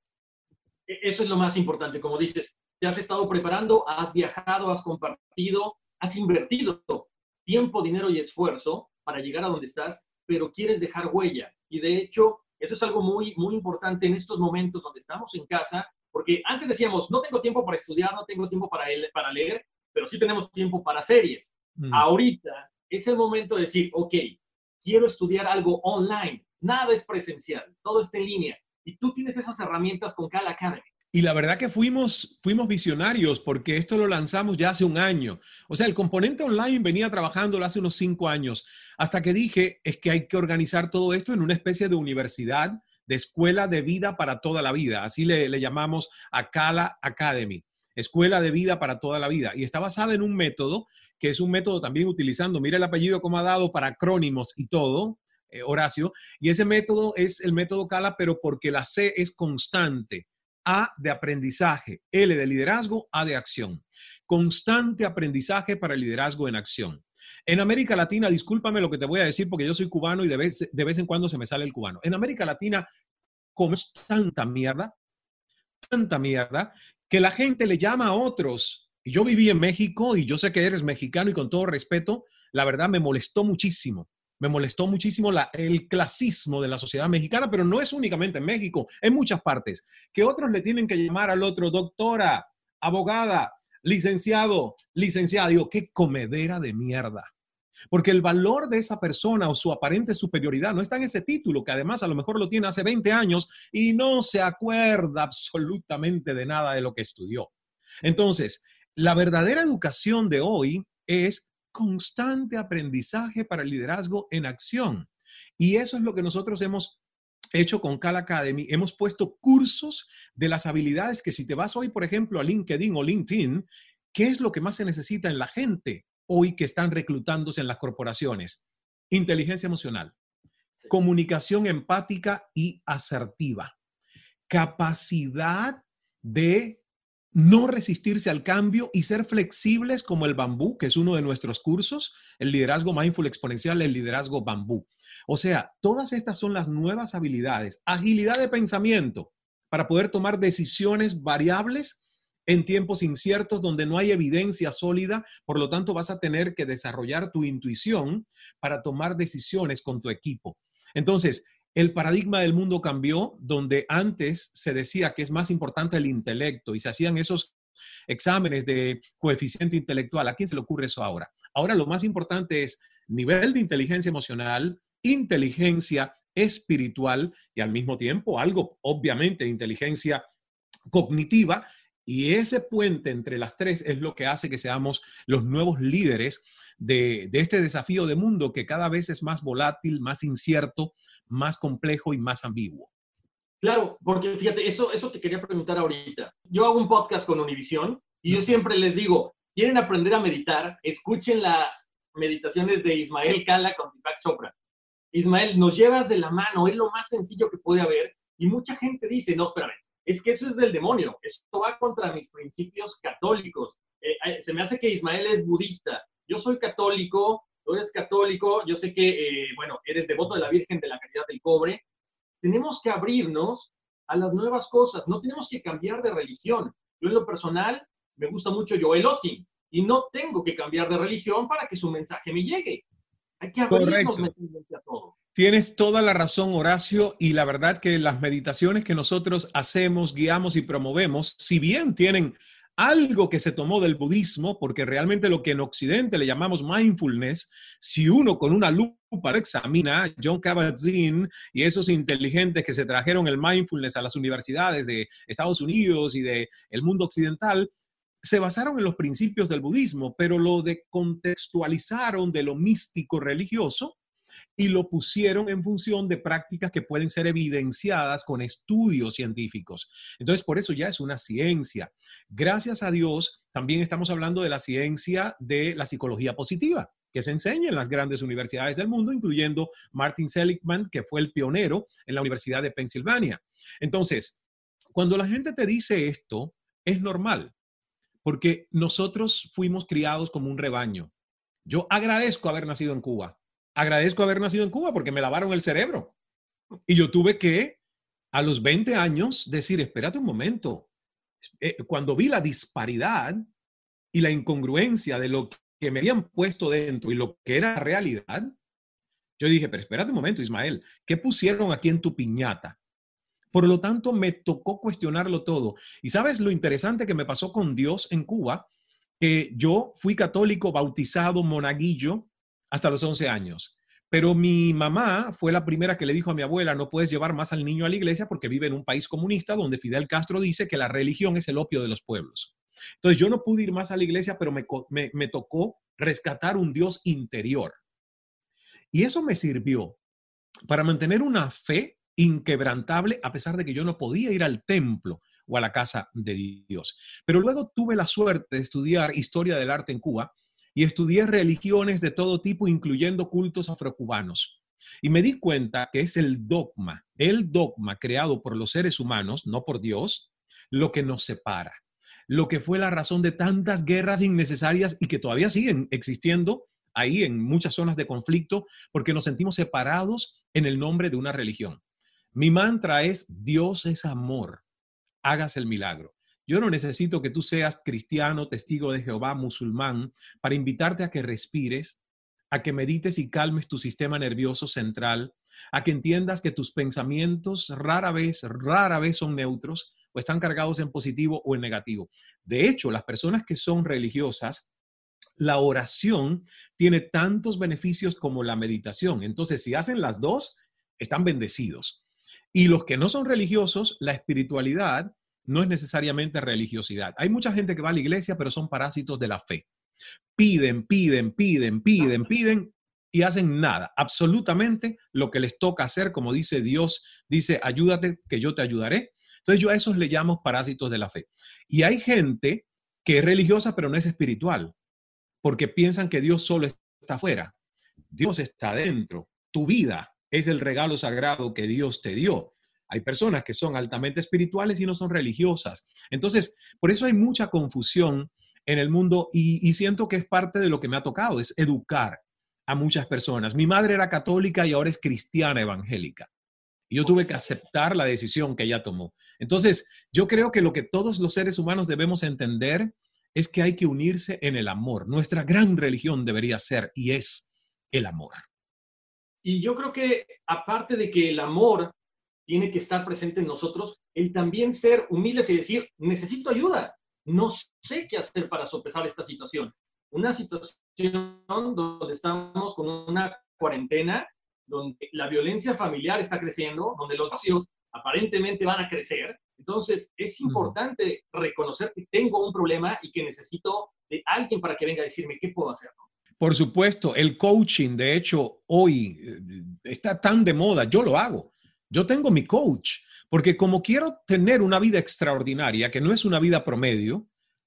Eso es lo más importante. Como dices, te has estado preparando, has viajado, has compartido, has invertido tiempo, dinero y esfuerzo para llegar a donde estás, pero quieres dejar huella. Y de hecho, eso es algo muy, muy importante en estos momentos donde estamos en casa, porque antes decíamos, no tengo tiempo para estudiar, no tengo tiempo para leer, pero sí tenemos tiempo para series. Ahorita es el momento de decir, ok, quiero estudiar algo online. Nada es presencial, todo está en línea. Y tú tienes esas herramientas con Kala Academy. Y la verdad que fuimos visionarios porque esto lo lanzamos ya hace un año. O sea, el componente online venía trabajándolo hace unos 5 años, hasta que dije, es que hay que organizar todo esto en una especie de universidad, de escuela de vida para toda la vida. Así le llamamos a Kala Academy, escuela de vida para toda la vida. Y está basada en un método, que es un método también utilizando, mira el apellido como ha dado para acrónimos y todo, Horacio. Y ese método es el método Kala, pero porque la C es constante. A de aprendizaje, L de liderazgo, A de acción. Constante aprendizaje para el liderazgo en acción. En América Latina, discúlpame lo que te voy a decir porque yo soy cubano y de vez en cuando se me sale el cubano. En América Latina comemos tanta mierda, que la gente le llama a otros. Y yo viví en México y yo sé que eres mexicano y con todo respeto, la verdad me molestó muchísimo. Me molestó muchísimo el clasismo de la sociedad mexicana, pero no es únicamente en México, en muchas partes, que otros le tienen que llamar al otro doctora, abogada, licenciado, licenciada. Digo, qué comedera de mierda. Porque el valor de esa persona o su aparente superioridad no está en ese título, que además a lo mejor lo tiene hace 20 años y no se acuerda absolutamente de nada de lo que estudió. Entonces, la verdadera educación de hoy es constante aprendizaje para el liderazgo en acción. Y eso es lo que nosotros hemos hecho con Kala Academy. Hemos puesto cursos de las habilidades que si te vas hoy, por ejemplo, a LinkedIn o LinkedIn, ¿qué es lo que más se necesita en la gente hoy que están reclutándose en las corporaciones? Inteligencia emocional, comunicación empática y asertiva, capacidad de no resistirse al cambio y ser flexibles como el bambú, que es uno de nuestros cursos, el liderazgo mindful exponencial, el liderazgo bambú. O sea, todas estas son las nuevas habilidades. Agilidad de pensamiento para poder tomar decisiones variables en tiempos inciertos donde no hay evidencia sólida. Por lo tanto, vas a tener que desarrollar tu intuición para tomar decisiones con tu equipo. Entonces, el paradigma del mundo cambió, donde antes se decía que es más importante el intelecto y se hacían esos exámenes de coeficiente intelectual. ¿A quién se le ocurre eso ahora? Ahora lo más importante es nivel de inteligencia emocional, inteligencia espiritual y al mismo tiempo algo, obviamente, de inteligencia cognitiva. Y ese puente entre las tres es lo que hace que seamos los nuevos líderes de este desafío de mundo que cada vez es más volátil, más incierto, más complejo y más ambiguo. Claro, porque fíjate, eso te quería preguntar ahorita. Yo hago un podcast con Univisión y yo siempre les digo, quieren aprender a meditar, escuchen las meditaciones de Ismael Cala con Deepak Chopra. Ismael, nos llevas de la mano, es lo más sencillo que puede haber. Y mucha gente dice, no, espérame, es que eso es del demonio, eso va contra mis principios católicos. Se me hace que Ismael es budista, yo soy católico, tú eres católico, yo sé que, bueno, eres devoto de la Virgen de la Caridad del Cobre. Tenemos que abrirnos a las nuevas cosas, no tenemos que cambiar de religión. Yo en lo personal me gusta mucho Joel Osteen y no tengo que cambiar de religión para que su mensaje me llegue. Hay que abrirnos mentalmente a todo. Tienes toda la razón, Horacio, y la verdad que las meditaciones que nosotros hacemos, guiamos y promovemos, si bien tienen algo que se tomó del budismo, porque realmente lo que en Occidente le llamamos mindfulness, si uno con una lupa lo examina, John Kabat-Zinn y esos inteligentes que se trajeron el mindfulness a las universidades de Estados Unidos y del mundo occidental, se basaron en los principios del budismo, pero lo decontextualizaron de lo místico religioso y lo pusieron en función de prácticas que pueden ser evidenciadas con estudios científicos. Entonces, por eso ya es una ciencia. Gracias a Dios, también estamos hablando de la ciencia de la psicología positiva, que se enseña en las grandes universidades del mundo, incluyendo Martin Seligman, que fue el pionero en la Universidad de Pensilvania. Entonces, cuando la gente te dice esto, es normal, porque nosotros fuimos criados como un rebaño. Yo agradezco haber nacido en Cuba. Agradezco haber nacido en Cuba porque me lavaron el cerebro. Y yo tuve que, a los 20 años, decir, espérate un momento. Cuando vi la disparidad y la incongruencia de lo que me habían puesto dentro y lo que era la realidad, yo dije, pero espérate un momento, Ismael, ¿qué pusieron aquí en tu piñata? Por lo tanto, me tocó cuestionarlo todo. Y ¿sabes lo interesante que me pasó con Dios en Cuba? Que yo fui católico, bautizado, monaguillo, hasta los 11 años. Pero mi mamá fue la primera que le dijo a mi abuela, no puedes llevar más al niño a la iglesia porque vive en un país comunista donde Fidel Castro dice que la religión es el opio de los pueblos. Entonces yo no pude ir más a la iglesia, pero me tocó rescatar un Dios interior. Y eso me sirvió para mantener una fe inquebrantable a pesar de que yo no podía ir al templo o a la casa de Dios. Pero luego tuve la suerte de estudiar historia del arte en Cuba y estudié religiones de todo tipo, incluyendo cultos afrocubanos. Y me di cuenta que es el dogma creado por los seres humanos, no por Dios, lo que nos separa. Lo que fue la razón de tantas guerras innecesarias y que todavía siguen existiendo ahí en muchas zonas de conflicto, porque nos sentimos separados en el nombre de una religión. Mi mantra es, Dios es amor, hagas el milagro. Yo no necesito que tú seas cristiano, testigo de Jehová, musulmán, para invitarte a que respires, a que medites y calmes tu sistema nervioso central, a que entiendas que tus pensamientos rara vez son neutros o están cargados en positivo o en negativo. De hecho, las personas que son religiosas, la oración tiene tantos beneficios como la meditación. Entonces, si hacen las dos, están bendecidos. Y los que no son religiosos, la espiritualidad no es necesariamente religiosidad. Hay mucha gente que va a la iglesia, pero son parásitos de la fe. Piden y hacen nada. Absolutamente lo que les toca hacer, como dice Dios, dice, ayúdate que yo te ayudaré. Entonces yo a esos le llamo parásitos de la fe. Y hay gente que es religiosa, pero no es espiritual, porque piensan que Dios solo está afuera. Dios está adentro. Tu vida es el regalo sagrado que Dios te dio. Hay personas que son altamente espirituales y no son religiosas. Entonces, por eso hay mucha confusión en el mundo y siento que es parte de lo que me ha tocado, es educar a muchas personas. Mi madre era católica y ahora es cristiana evangélica. Y yo tuve que aceptar la decisión que ella tomó. Entonces, yo creo que lo que todos los seres humanos debemos entender es que hay que unirse en el amor. Nuestra gran religión debería ser y es el amor. Y yo creo que aparte de que el amor tiene que estar presente en nosotros, el también ser humildes y decir, necesito ayuda, no sé qué hacer para sopesar esta situación. Una situación donde estamos con una cuarentena, donde la violencia familiar está creciendo, donde los vacíos aparentemente van a crecer. Entonces, es importante reconocer que tengo un problema y que necesito de alguien para que venga a decirme qué puedo hacer, ¿no? Por supuesto, el coaching, de hecho, hoy está tan de moda, yo lo hago. Yo tengo mi coach, porque como quiero tener una vida extraordinaria, que no es una vida promedio,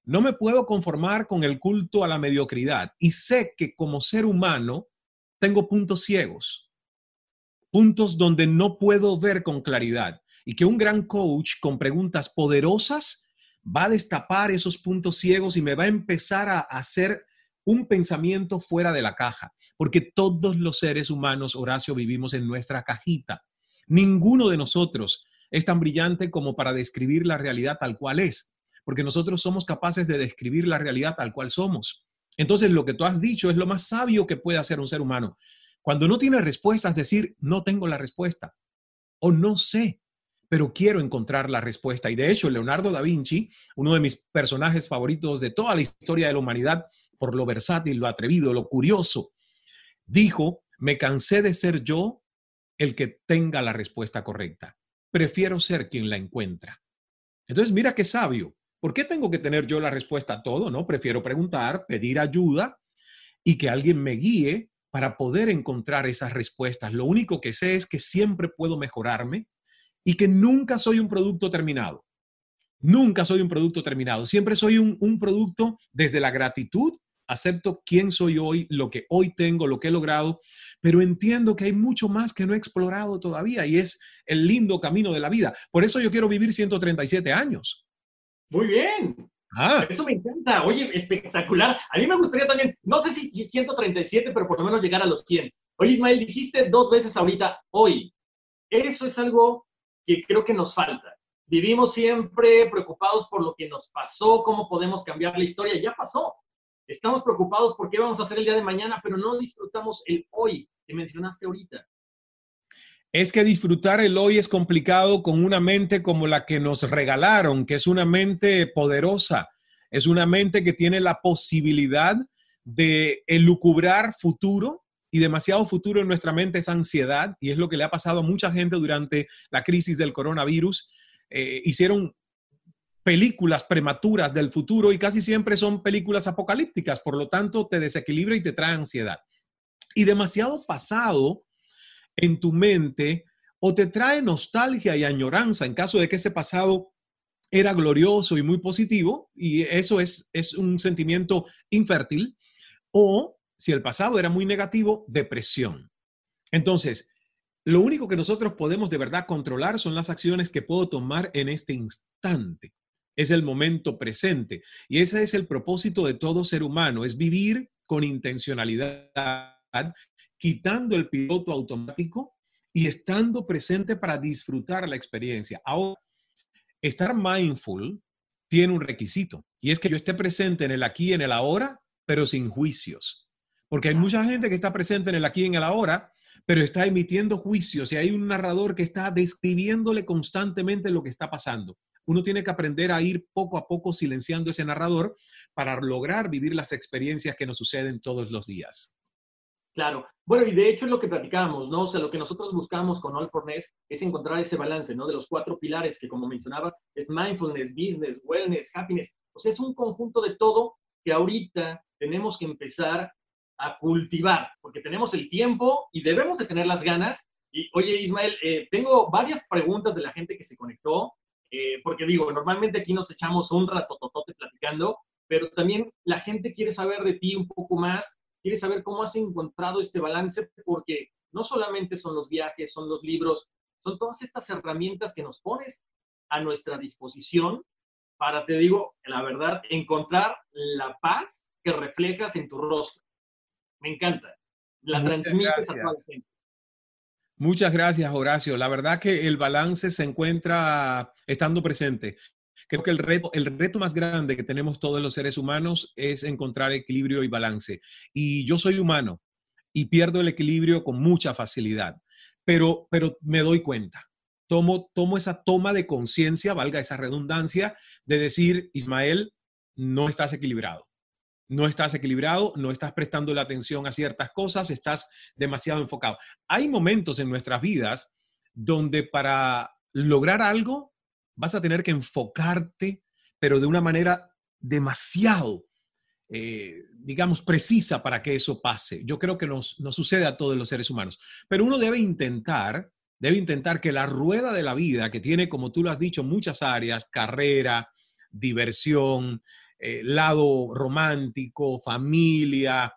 No me puedo conformar con el culto a la mediocridad y sé que como ser humano tengo puntos ciegos, puntos donde no puedo ver con claridad y que un gran coach con preguntas poderosas va a destapar esos puntos ciegos y me va a empezar a hacer un pensamiento fuera de la caja, porque todos los seres humanos, Horacio, vivimos en nuestra cajita. Ninguno de nosotros es tan brillante como para describir la realidad tal cual es, porque nosotros somos capaces de describir la realidad tal cual somos. Entonces, lo que tú has dicho es lo más sabio que puede hacer un ser humano. Cuando no tiene respuestas, decir, no tengo la respuesta o no sé, pero quiero encontrar la respuesta. Y de hecho, Leonardo da Vinci, uno de mis personajes favoritos de toda la historia de la humanidad, por lo versátil, lo atrevido, lo curioso, dijo, me cansé de ser yo el que tenga la respuesta correcta. Prefiero ser quien la encuentra. Entonces, mira qué sabio. ¿Por qué tengo que tener yo la respuesta a todo? ¿No? Prefiero preguntar, pedir ayuda y que alguien me guíe para poder encontrar esas respuestas. Lo único que sé es que siempre puedo mejorarme y que nunca soy un producto terminado. Nunca soy un producto terminado. Siempre soy un producto desde la gratitud. Acepto quién soy hoy, lo que hoy tengo, lo que he logrado, pero entiendo que hay mucho más que no he explorado todavía y es el lindo camino de la vida. Por eso yo quiero vivir 137 años. Muy bien. Eso me encanta. Oye, espectacular. A mí me gustaría también, no sé si 137, pero por lo menos llegar a los 100. Oye, Ismael, dijiste 2 veces ahorita, hoy. Eso es algo que creo que nos falta. Vivimos siempre preocupados por lo que nos pasó, cómo podemos cambiar la historia. Ya pasó. Estamos preocupados por qué vamos a hacer el día de mañana, pero no disfrutamos el hoy que mencionaste ahorita. Es que disfrutar el hoy es complicado con una mente como la que nos regalaron, que es una mente poderosa, es una mente que tiene la posibilidad de elucubrar futuro, y demasiado futuro en nuestra mente es ansiedad, y es lo que le ha pasado a mucha gente durante la crisis del coronavirus. Hicieron películas prematuras del futuro y casi siempre son películas apocalípticas, por lo tanto te desequilibra y te trae ansiedad. Y demasiado pasado en tu mente o te trae nostalgia y añoranza en caso de que ese pasado era glorioso y muy positivo, y eso es un sentimiento infértil, o si el pasado era muy negativo, depresión. Entonces, lo único que nosotros podemos de verdad controlar son las acciones que puedo tomar en este instante. Es el momento presente. Y ese es el propósito de todo ser humano, es vivir con intencionalidad, quitando el piloto automático y estando presente para disfrutar la experiencia. Ahora, estar mindful tiene un requisito, y es que yo esté presente en el aquí y en el ahora, pero sin juicios. Porque hay mucha gente que está presente en el aquí y en el ahora, pero está emitiendo juicios, y hay un narrador que está describiéndole constantemente lo que está pasando. Uno tiene que aprender a ir poco a poco silenciando ese narrador para lograr vivir las experiencias que nos suceden todos los días. Claro. Bueno, y de hecho es lo que platicábamos, ¿no? O sea, lo que nosotros buscamos con All for Ness es encontrar ese balance, ¿no? De los 4 pilares que, como mencionabas, es mindfulness, business, wellness, happiness. O sea, es un conjunto de todo que ahorita tenemos que empezar a cultivar, porque tenemos el tiempo y debemos de tener las ganas. Y, oye, Ismael, tengo varias preguntas de la gente que se conectó, porque digo, normalmente aquí nos echamos un ratototote platicando, pero también la gente quiere saber de ti un poco más, quiere saber cómo has encontrado este balance, porque no solamente son los viajes, son los libros, son todas estas herramientas que nos pones a nuestra disposición para, te digo, la verdad, encontrar la paz que reflejas en tu rostro. Me encanta. La transmites a toda la gente. Muchas gracias, Horacio. La verdad que el balance se encuentra estando presente. Creo que el reto más grande que tenemos todos los seres humanos es encontrar equilibrio y balance. Y yo soy humano y pierdo el equilibrio con mucha facilidad, pero me doy cuenta. Tomo esa toma de conciencia, valga esa redundancia, de decir, Ismael, no estás equilibrado. No estás equilibrado, no estás prestando la atención a ciertas cosas, estás demasiado enfocado. Hay momentos en nuestras vidas donde para lograr algo vas a tener que enfocarte, pero de una manera demasiado, digamos, precisa para que eso pase. Yo creo que nos sucede a todos los seres humanos. Pero uno debe intentar que la rueda de la vida, que tiene, como tú lo has dicho, muchas áreas, carrera, diversión, lado romántico, familia,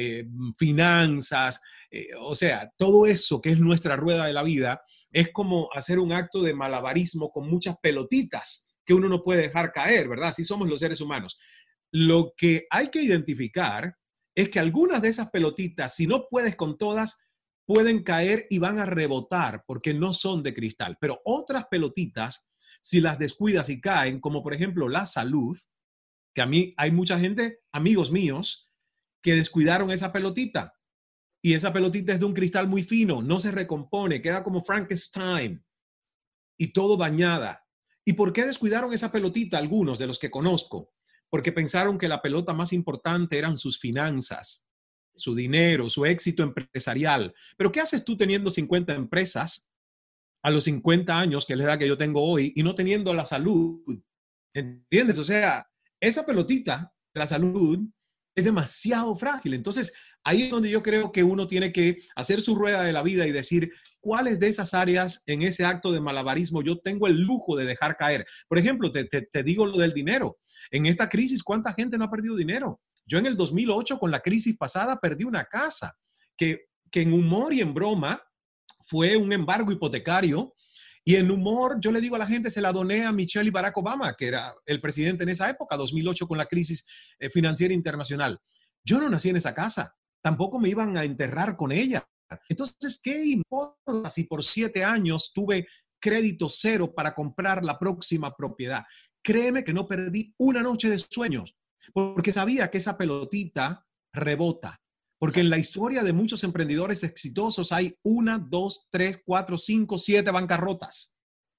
finanzas, o sea, todo eso que es nuestra rueda de la vida es como hacer un acto de malabarismo con muchas pelotitas que uno no puede dejar caer, ¿verdad? Así somos los seres humanos. Lo que hay que identificar es que algunas de esas pelotitas, si no puedes con todas, pueden caer y van a rebotar porque no son de cristal. Pero otras pelotitas, si las descuidas y caen, como por ejemplo la salud, que a mí hay mucha gente, amigos míos, que descuidaron esa pelotita. Y esa pelotita es de un cristal muy fino, no se recompone, queda como Frankenstein y todo dañada. ¿Y por qué descuidaron esa pelotita algunos de los que conozco? Porque pensaron que la pelota más importante eran sus finanzas, su dinero, su éxito empresarial. Pero ¿qué haces tú teniendo 50 empresas a los 50 años, que es la edad que yo tengo hoy, y no teniendo la salud? ¿Entiendes? O sea, esa pelotita, la salud, es demasiado frágil. Entonces, ahí es donde yo creo que uno tiene que hacer su rueda de la vida y decir cuáles de esas áreas en ese acto de malabarismo yo tengo el lujo de dejar caer. Por ejemplo, te digo lo del dinero. En esta crisis, ¿cuánta gente no ha perdido dinero? Yo en el 2008, con la crisis pasada, perdí una casa que en humor y en broma fue un embargo hipotecario. Y en humor, yo le digo a la gente, se la doné a Michelle y Barack Obama, que era el presidente en esa época, 2008, con la crisis financiera internacional. Yo no nací en esa casa, tampoco me iban a enterrar con ella. Entonces, ¿qué importa si por 7 años tuve crédito cero para comprar la próxima propiedad? Créeme que no perdí una noche de sueños, porque sabía que esa pelotita rebota. Porque en la historia de muchos emprendedores exitosos hay 1, 2, 3, 4, 5, 7 bancarrotas,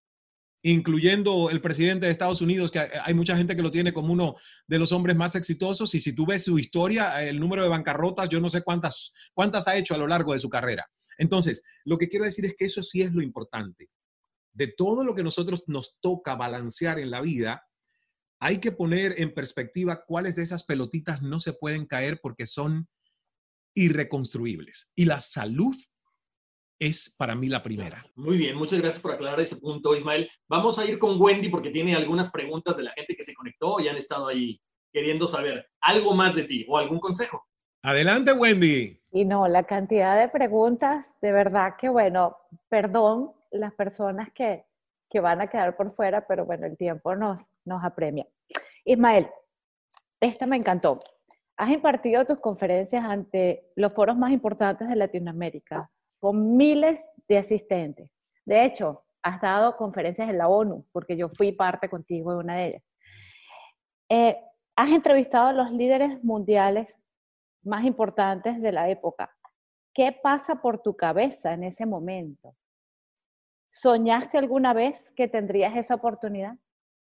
incluyendo el presidente de Estados Unidos, que hay mucha gente que lo tiene como uno de los hombres más exitosos. Y si tú ves su historia, el número de bancarrotas, yo no sé cuántas ha hecho a lo largo de su carrera. Entonces, lo que quiero decir es que eso sí es lo importante. De todo lo que nosotros nos toca balancear en la vida, hay que poner en perspectiva cuáles de esas pelotitas no se pueden caer porque son irreconstruibles. Y la salud es para mí la primera. Muy bien, muchas gracias por aclarar ese punto, Ismael. Vamos a ir con Wendy porque tiene algunas preguntas de la gente que se conectó y han estado ahí queriendo saber algo más de ti o algún consejo. Adelante, Wendy. Y no, la cantidad de preguntas, de verdad que bueno, perdón las personas que van a quedar por fuera, pero bueno, el tiempo nos apremia. Ismael, esta me encantó. Has impartido tus conferencias ante los foros más importantes de Latinoamérica, con miles de asistentes. De hecho, has dado conferencias en la ONU, porque yo fui parte contigo de una de ellas. Has entrevistado a los líderes mundiales más importantes de la época. ¿Qué pasa por tu cabeza en ese momento? ¿Soñaste alguna vez que tendrías esa oportunidad?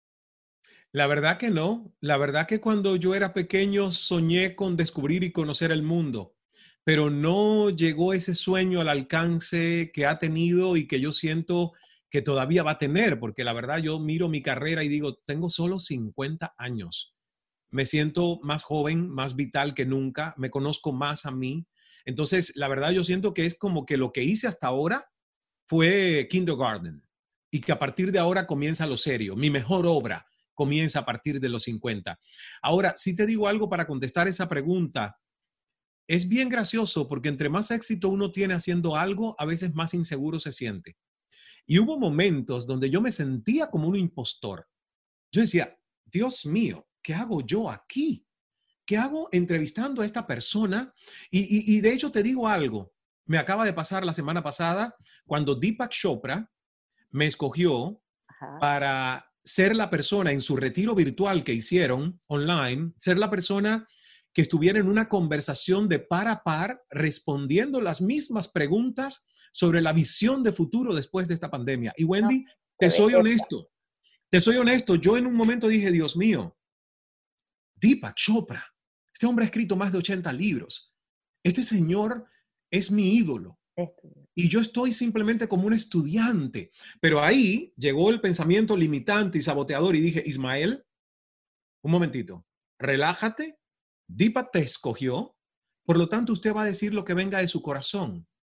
La verdad que no. La verdad que cuando yo era pequeño soñé con descubrir y conocer el mundo, pero no llegó ese sueño al alcance que ha tenido y que yo siento que todavía va a tener, porque la verdad yo miro mi carrera y digo, tengo solo 50 años. Me siento más joven, más vital que nunca, me conozco más a mí. Entonces, la verdad yo siento que es como que lo que hice hasta ahora fue kindergarten y que a partir de ahora comienza lo serio. Mi mejor obra comienza a partir de los 50. Ahora, si te digo algo para contestar esa pregunta, es bien gracioso porque entre más éxito uno tiene haciendo algo, a veces más inseguro se siente. Y hubo momentos donde yo me sentía como un impostor. Yo decía, Dios mío, ¿qué hago yo aquí? ¿Qué hago entrevistando a esta persona? Y de hecho te digo algo, me acaba de pasar la semana pasada cuando Deepak Chopra me escogió para ser la persona en su retiro virtual que hicieron online, ser la persona que estuviera en una conversación de par a par respondiendo las mismas preguntas sobre la visión de futuro después de esta pandemia. Y Wendy, te soy honesto, yo en un momento dije, Dios mío, Deepak Chopra, este hombre ha escrito más de 80 libros. Este señor es mi ídolo. Y yo estoy simplemente como un estudiante. Pero ahí llegó el pensamiento limitante y saboteador y dije, Ismael, un momentito, relájate. Deepak te escogió, por lo tanto usted va a decir lo que venga de su corazón.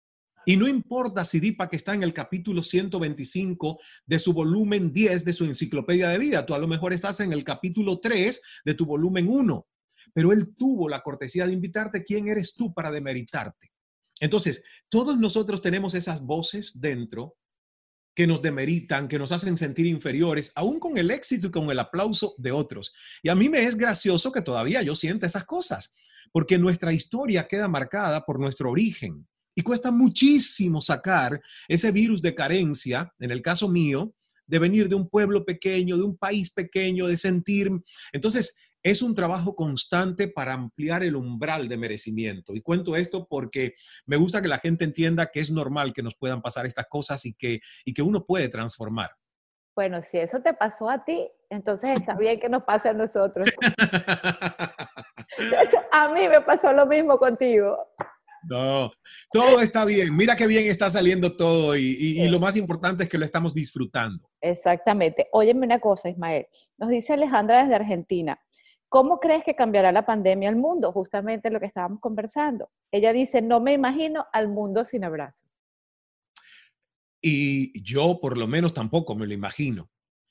Y no importa si Deepak está en el capítulo 125 de su volumen 10 de su enciclopedia de vida. Tú a lo mejor estás en el capítulo 3 de tu volumen 1. Pero él tuvo la cortesía de invitarte. ¿Quién eres tú para demeritarte? Entonces, todos nosotros tenemos esas voces dentro que nos demeritan, que nos hacen sentir inferiores, aún con el éxito y con el aplauso de otros. Y a mí me es gracioso que todavía yo sienta esas cosas, porque nuestra historia queda marcada por nuestro origen. Y cuesta muchísimo sacar ese virus de carencia, en el caso mío, de venir de un pueblo pequeño, de un país pequeño, de sentir. Entonces, es un trabajo constante para ampliar el umbral de merecimiento. Y cuento esto porque me gusta que la gente entienda que es normal que nos puedan pasar estas cosas y que uno puede transformar. Bueno, si eso te pasó a ti, entonces está bien que nos pase a nosotros. De hecho, a mí me pasó lo mismo contigo. No, todo está bien. Mira qué bien está saliendo todo y lo más importante es que lo estamos disfrutando. Exactamente. Óyeme una cosa, Ismael. Nos dice Alejandra desde Argentina. ¿Cómo crees que cambiará la pandemia al mundo? Justamente lo que estábamos conversando. Ella dice, no me imagino al mundo sin abrazos. Y yo por lo menos tampoco me lo imagino.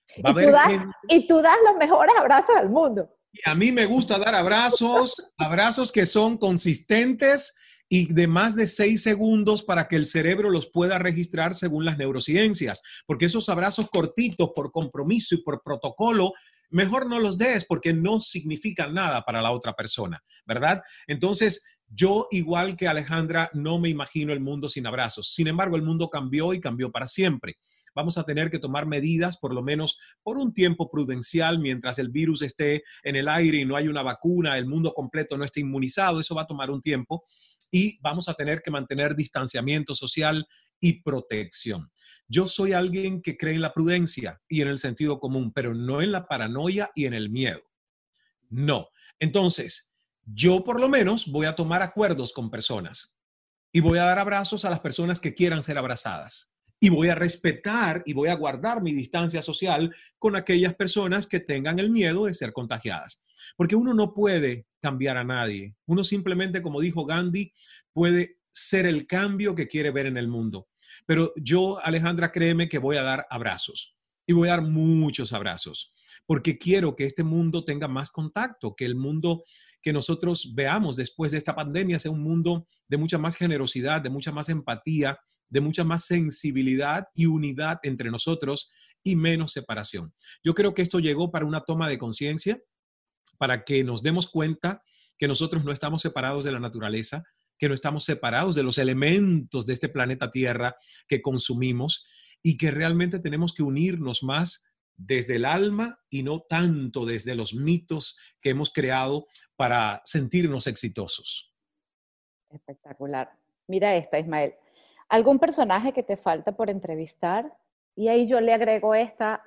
Y tú das los mejores abrazos al mundo. Y a mí me gusta dar abrazos que son consistentes y de más de 6 segundos para que el cerebro los pueda registrar según las neurociencias. Porque esos abrazos cortitos por compromiso y por protocolo, mejor no los des porque no significan nada para la otra persona, ¿verdad? Entonces, yo, igual que Alejandra, no me imagino el mundo sin abrazos. Sin embargo, el mundo cambió y cambió para siempre. Vamos a tener que tomar medidas, por lo menos por un tiempo prudencial, mientras el virus esté en el aire y no hay una vacuna, el mundo completo no esté inmunizado. Eso va a tomar un tiempo y vamos a tener que mantener distanciamiento social y protección. Yo soy alguien que cree en la prudencia y en el sentido común, pero no en la paranoia y en el miedo. No. Entonces, yo por lo menos voy a tomar acuerdos con personas y voy a dar abrazos a las personas que quieran ser abrazadas. Y voy a respetar y voy a guardar mi distancia social con aquellas personas que tengan el miedo de ser contagiadas. Porque uno no puede cambiar a nadie. Uno simplemente, como dijo Gandhi, puede ser el cambio que quiere ver en el mundo. Pero yo, Alejandra, créeme que voy a dar abrazos. Y voy a dar muchos abrazos. Porque quiero que este mundo tenga más contacto, que el mundo que nosotros veamos después de esta pandemia sea un mundo de mucha más generosidad, de mucha más empatía, de mucha más sensibilidad y unidad entre nosotros y menos separación. Yo creo que esto llegó para una toma de conciencia, para que nos demos cuenta que nosotros no estamos separados de la naturaleza, que no estamos separados de los elementos de este planeta Tierra que consumimos y que realmente tenemos que unirnos más desde el alma y no tanto desde los mitos que hemos creado para sentirnos exitosos. Espectacular. Mira esta, Ismael. ¿Algún personaje que te falta por entrevistar? Y ahí yo le agrego esta,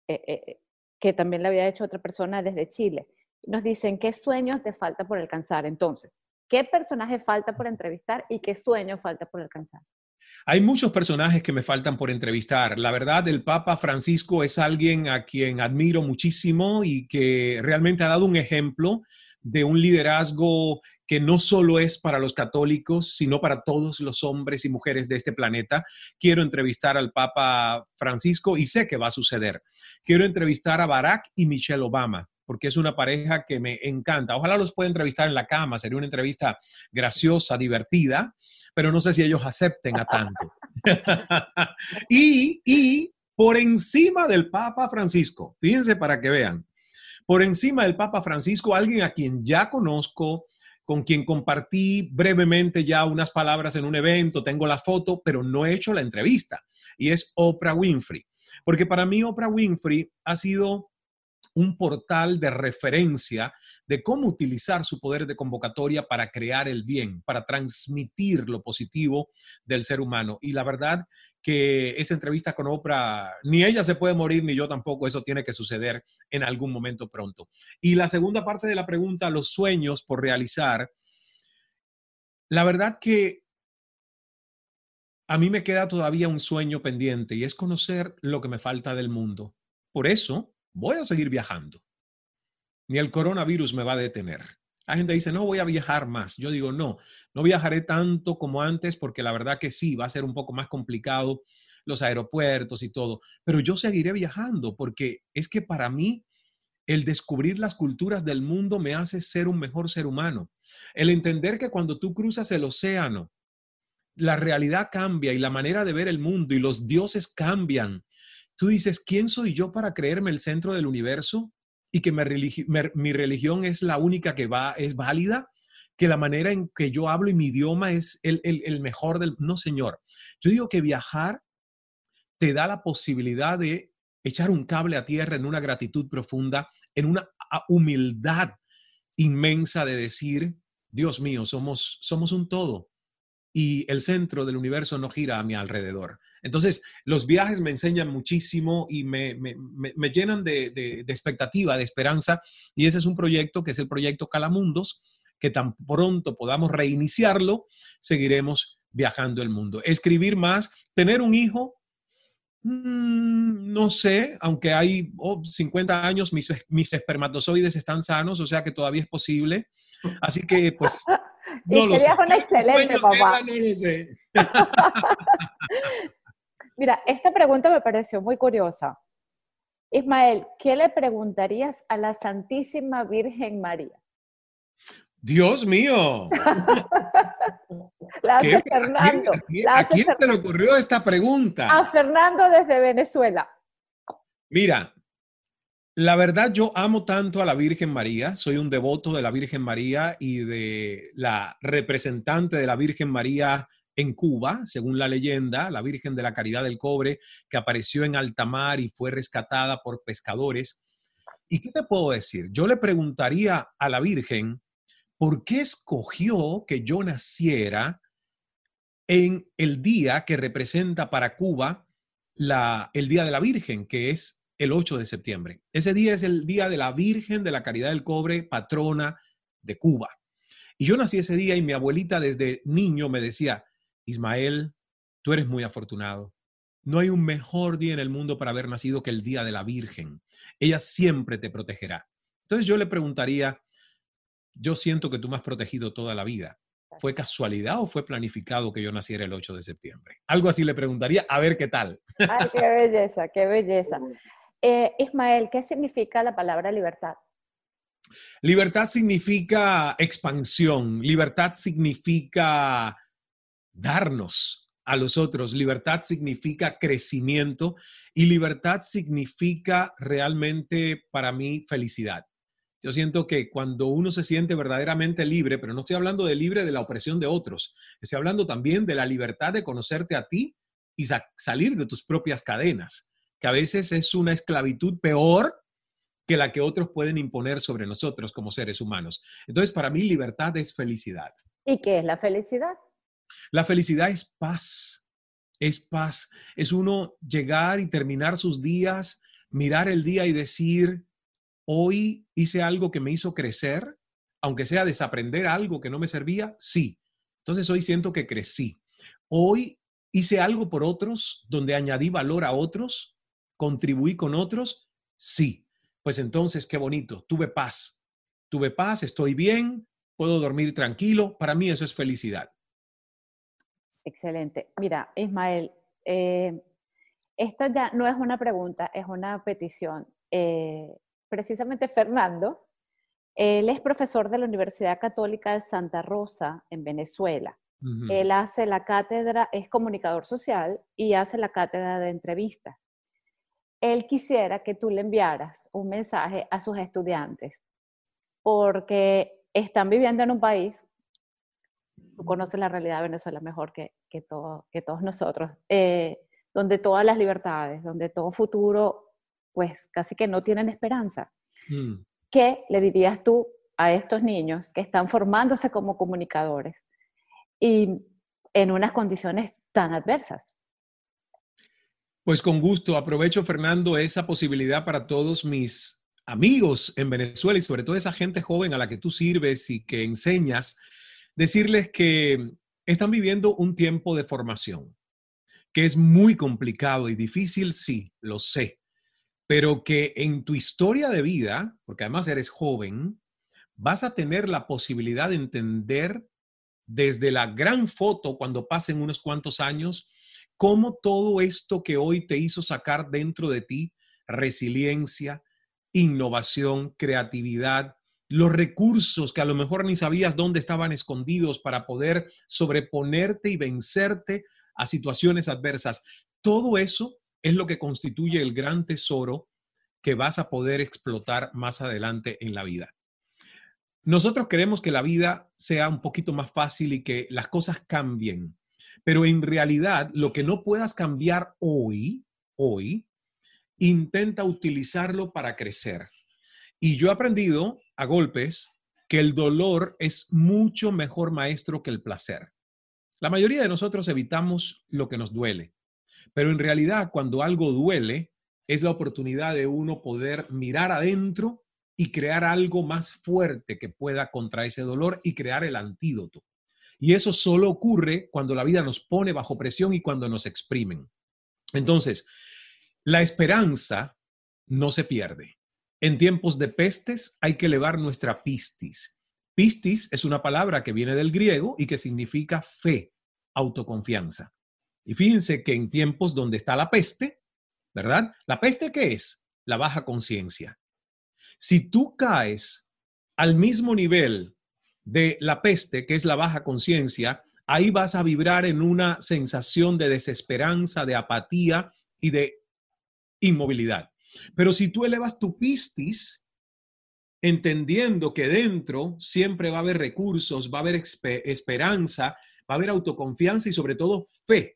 que también le había hecho otra persona desde Chile. Nos dicen, ¿qué sueños te falta por alcanzar? Entonces, ¿qué personaje falta por entrevistar y qué sueño falta por alcanzar? Hay muchos personajes que me faltan por entrevistar. La verdad, el Papa Francisco es alguien a quien admiro muchísimo y que realmente ha dado un ejemplo de un liderazgo que no solo es para los católicos, sino para todos los hombres y mujeres de este planeta. Quiero entrevistar al Papa Francisco y sé que va a suceder. Quiero entrevistar a Barack y Michelle Obama, porque es una pareja que me encanta. Ojalá los pueda entrevistar en la cama, sería una entrevista graciosa, divertida, pero no sé si ellos acepten a tanto. y por encima del Papa Francisco, fíjense para que vean, por encima del Papa Francisco, alguien a quien ya conozco, con quien compartí brevemente ya unas palabras en un evento, tengo la foto, pero no he hecho la entrevista, y es Oprah Winfrey. Porque para mí Oprah Winfrey ha sido un portal de referencia de cómo utilizar su poder de convocatoria para crear el bien, para transmitir lo positivo del ser humano. Y la verdad que esa entrevista con Oprah, ni ella se puede morir, ni yo tampoco. Eso tiene que suceder en algún momento pronto. Y la segunda parte de la pregunta, los sueños por realizar. La verdad que a mí me queda todavía un sueño pendiente y es conocer lo que me falta del mundo. Por eso voy a seguir viajando. Ni el coronavirus me va a detener. Hay gente que dice, no voy a viajar más. Yo digo, no viajaré tanto como antes porque la verdad que sí, va a ser un poco más complicado los aeropuertos y todo. Pero yo seguiré viajando porque es que para mí el descubrir las culturas del mundo me hace ser un mejor ser humano. El entender que cuando tú cruzas el océano, la realidad cambia y la manera de ver el mundo y los dioses cambian. Tú dices, ¿quién soy yo para creerme el centro del universo? Y que mi religión es la única que es válida, que la manera en que yo hablo y mi idioma es el mejor del... No, señor. Yo digo que viajar te da la posibilidad de echar un cable a tierra en una gratitud profunda, en una humildad inmensa de decir, Dios mío, somos un todo y el centro del universo no gira a mi alrededor. Entonces, los viajes me enseñan muchísimo y me llenan de expectativa, de esperanza, y ese es un proyecto que es el proyecto Calamundos, que tan pronto podamos reiniciarlo, seguiremos viajando el mundo. Escribir más, tener un hijo, no sé, aunque hay 50 años, mis espermatozoides están sanos, o sea que todavía es posible. Así que, pues, no lo sé. Serías un excelente papá. No lo sé. Mira, esta pregunta me pareció muy curiosa. Ismael, ¿qué le preguntarías a la Santísima Virgen María? Dios mío. La hace Fernando. ¿A quién se le ocurrió esta pregunta? A Fernando desde Venezuela. Mira, la verdad yo amo tanto a la Virgen María, soy un devoto de la Virgen María y de la representante de la Virgen María en Cuba, según la leyenda, la Virgen de la Caridad del Cobre, que apareció en alta mar y fue rescatada por pescadores. ¿Y qué te puedo decir? Yo le preguntaría a la Virgen, ¿por qué escogió que yo naciera en el día que representa para Cuba el Día de la Virgen, que es el 8 de septiembre? Ese día es el Día de la Virgen de la Caridad del Cobre, patrona de Cuba. Y yo nací ese día y mi abuelita desde niño me decía, Ismael, tú eres muy afortunado. No hay un mejor día en el mundo para haber nacido que el Día de la Virgen. Ella siempre te protegerá. Entonces yo le preguntaría, yo siento que tú me has protegido toda la vida. ¿Fue casualidad o fue planificado que yo naciera el 8 de septiembre? Algo así le preguntaría, a ver qué tal. Ay, qué belleza, qué belleza. Ismael, ¿qué significa la palabra libertad? Libertad significa expansión, libertad significa darnos a los otros, libertad significa crecimiento y libertad significa realmente para mí felicidad. Yo siento que cuando uno se siente verdaderamente libre, pero no estoy hablando de libre de la opresión de otros, estoy hablando también de la libertad de conocerte a ti y salir de tus propias cadenas, que a veces es una esclavitud peor que la que otros pueden imponer sobre nosotros como seres humanos. Entonces, para mí, libertad es felicidad. ¿Y qué es la felicidad? La felicidad es paz, es uno llegar y terminar sus días, mirar el día y decir, hoy hice algo que me hizo crecer, aunque sea desaprender algo que no me servía, sí. Entonces hoy siento que crecí. Hoy hice algo por otros, donde añadí valor a otros, contribuí con otros, sí. Pues entonces, qué bonito, tuve paz, estoy bien, puedo dormir tranquilo. Para mí eso es felicidad. Excelente. Mira, Ismael, esto ya no es una pregunta, es una petición. Precisamente Fernando, él es profesor de la Universidad Católica de Santa Rosa en Venezuela. Uh-huh. Él hace la cátedra, es comunicador social y hace la cátedra de entrevistas. Él quisiera que tú le enviaras un mensaje a sus estudiantes porque están viviendo en un país, tú conoces la realidad de Venezuela mejor que todos nosotros, donde todas las libertades, donde todo futuro, pues casi que no tienen esperanza. ¿Qué le dirías tú a estos niños que están formándose como comunicadores y en unas condiciones tan adversas? Pues con gusto, aprovecho, Fernando, esa posibilidad para todos mis amigos en Venezuela y sobre todo esa gente joven a la que tú sirves y que enseñas, decirles que están viviendo un tiempo de formación, que es muy complicado y difícil, sí, lo sé, pero que en tu historia de vida, porque además eres joven, vas a tener la posibilidad de entender desde la gran foto, cuando pasen unos cuantos años, cómo todo esto que hoy te hizo sacar dentro de ti resiliencia, innovación, creatividad, los recursos que a lo mejor ni sabías dónde estaban escondidos para poder sobreponerte y vencerte a situaciones adversas. Todo eso es lo que constituye el gran tesoro que vas a poder explotar más adelante en la vida. Nosotros queremos que la vida sea un poquito más fácil y que las cosas cambien, pero en realidad lo que no puedas cambiar hoy, intenta utilizarlo para crecer. Y yo he aprendido a golpes que el dolor es mucho mejor maestro que el placer. La mayoría de nosotros evitamos lo que nos duele, pero en realidad cuando algo duele es la oportunidad de uno poder mirar adentro y crear algo más fuerte que pueda contra ese dolor y crear el antídoto. Y eso solo ocurre cuando la vida nos pone bajo presión y cuando nos exprimen. Entonces, la esperanza no se pierde. En tiempos de pestes hay que elevar nuestra pistis. Pistis es una palabra que viene del griego y que significa fe, autoconfianza. Y fíjense que en tiempos donde está la peste, ¿verdad? ¿La peste qué es? La baja conciencia. Si tú caes al mismo nivel de la peste, que es la baja conciencia, ahí vas a vibrar en una sensación de desesperanza, de apatía y de inmovilidad. Pero si tú elevas tu pistis, entendiendo que dentro siempre va a haber recursos, va a haber esperanza, va a haber autoconfianza y sobre todo fe,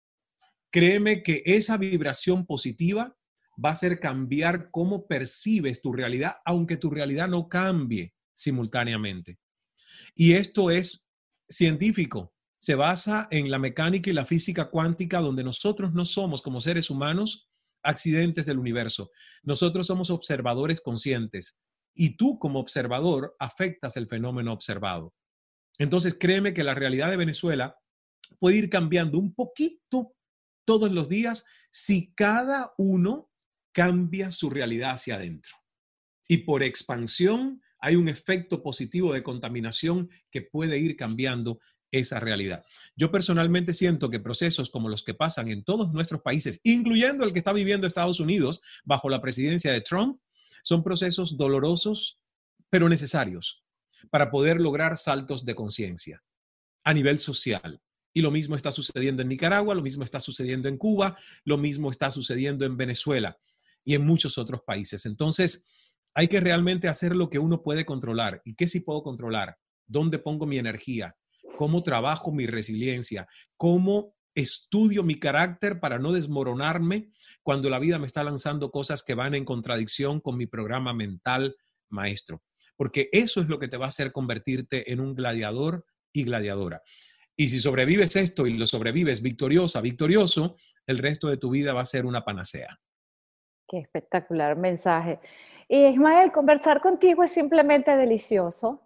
créeme que esa vibración positiva va a hacer cambiar cómo percibes tu realidad, aunque tu realidad no cambie simultáneamente. Y esto es científico. Se basa en la mecánica y la física cuántica, donde nosotros no somos, como seres humanos, accidentes del universo. Nosotros somos observadores conscientes y tú como observador afectas el fenómeno observado. Entonces créeme que la realidad de Venezuela puede ir cambiando un poquito todos los días si cada uno cambia su realidad hacia adentro. Y por expansión hay un efecto positivo de contaminación que puede ir cambiando esa realidad. Yo personalmente siento que procesos como los que pasan en todos nuestros países, incluyendo el que está viviendo Estados Unidos bajo la presidencia de Trump, son procesos dolorosos, pero necesarios para poder lograr saltos de conciencia a nivel social. Y lo mismo está sucediendo en Nicaragua, lo mismo está sucediendo en Cuba, lo mismo está sucediendo en Venezuela y en muchos otros países. Entonces, hay que realmente hacer lo que uno puede controlar. ¿Y qué sí puedo controlar? ¿Dónde pongo mi energía? ¿Cómo trabajo mi resiliencia? ¿Cómo estudio mi carácter para no desmoronarme cuando la vida me está lanzando cosas que van en contradicción con mi programa mental maestro? Porque eso es lo que te va a hacer convertirte en un gladiador y gladiadora. Y si sobrevives esto y lo sobrevives victoriosa, victorioso, el resto de tu vida va a ser una panacea. Qué espectacular mensaje. Y Ismael, conversar contigo es simplemente delicioso.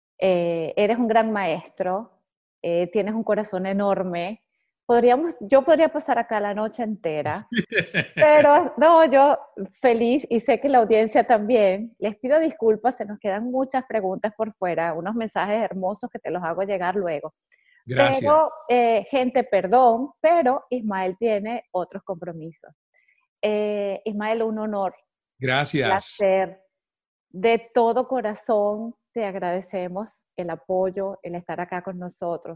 Eres un gran maestro, tienes un corazón enorme. Yo podría pasar acá la noche entera, pero no, yo feliz y sé que la audiencia también. Les pido disculpas, se nos quedan muchas preguntas por fuera, unos mensajes hermosos que te los hago llegar luego. Gracias. Pero, gente, perdón, pero Ismael tiene otros compromisos. Ismael, un honor. Gracias. Un placer. De todo corazón te agradecemos el apoyo, el estar acá con nosotros.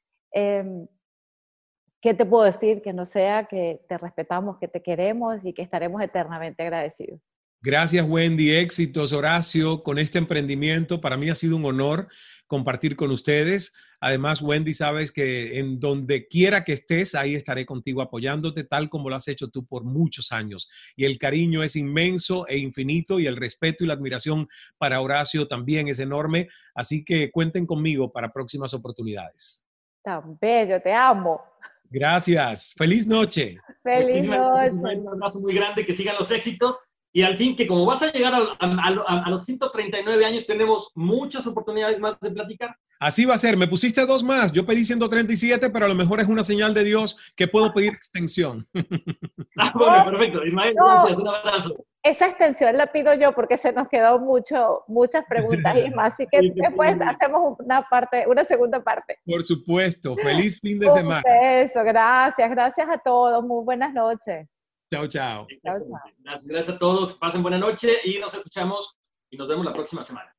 ¿Qué te puedo decir? Que no sea que te respetamos, que te queremos y que estaremos eternamente agradecidos. Gracias, Wendy. Éxitos, Horacio, con este emprendimiento. Para mí ha sido un honor compartir con ustedes. Además, Wendy, sabes que en donde quiera que estés, ahí estaré contigo apoyándote, tal como lo has hecho tú por muchos años. Y el cariño es inmenso e infinito y el respeto y la admiración para Horacio también es enorme. Así que cuenten conmigo para próximas oportunidades. Tan bello, te amo. Gracias. Feliz noche. Feliz noche. Un abrazo muy grande, que sigan los éxitos. Y al fin, que como vas a llegar a los 139 años, tenemos muchas oportunidades más de platicar. Así va a ser. Me pusiste 2 más. Yo pedí 137, pero a lo mejor es una señal de Dios que puedo pedir extensión. Bueno, perfecto. Ismael, gracias. Un abrazo. Esa extensión la pido yo porque se nos quedó muchas preguntas y más. Así que después hacemos una segunda parte. Por supuesto. Feliz fin de semana. Eso, gracias a todos. Muy buenas noches. Chao, chao. Gracias a todos. Pasen buena noche y nos escuchamos y nos vemos la próxima semana.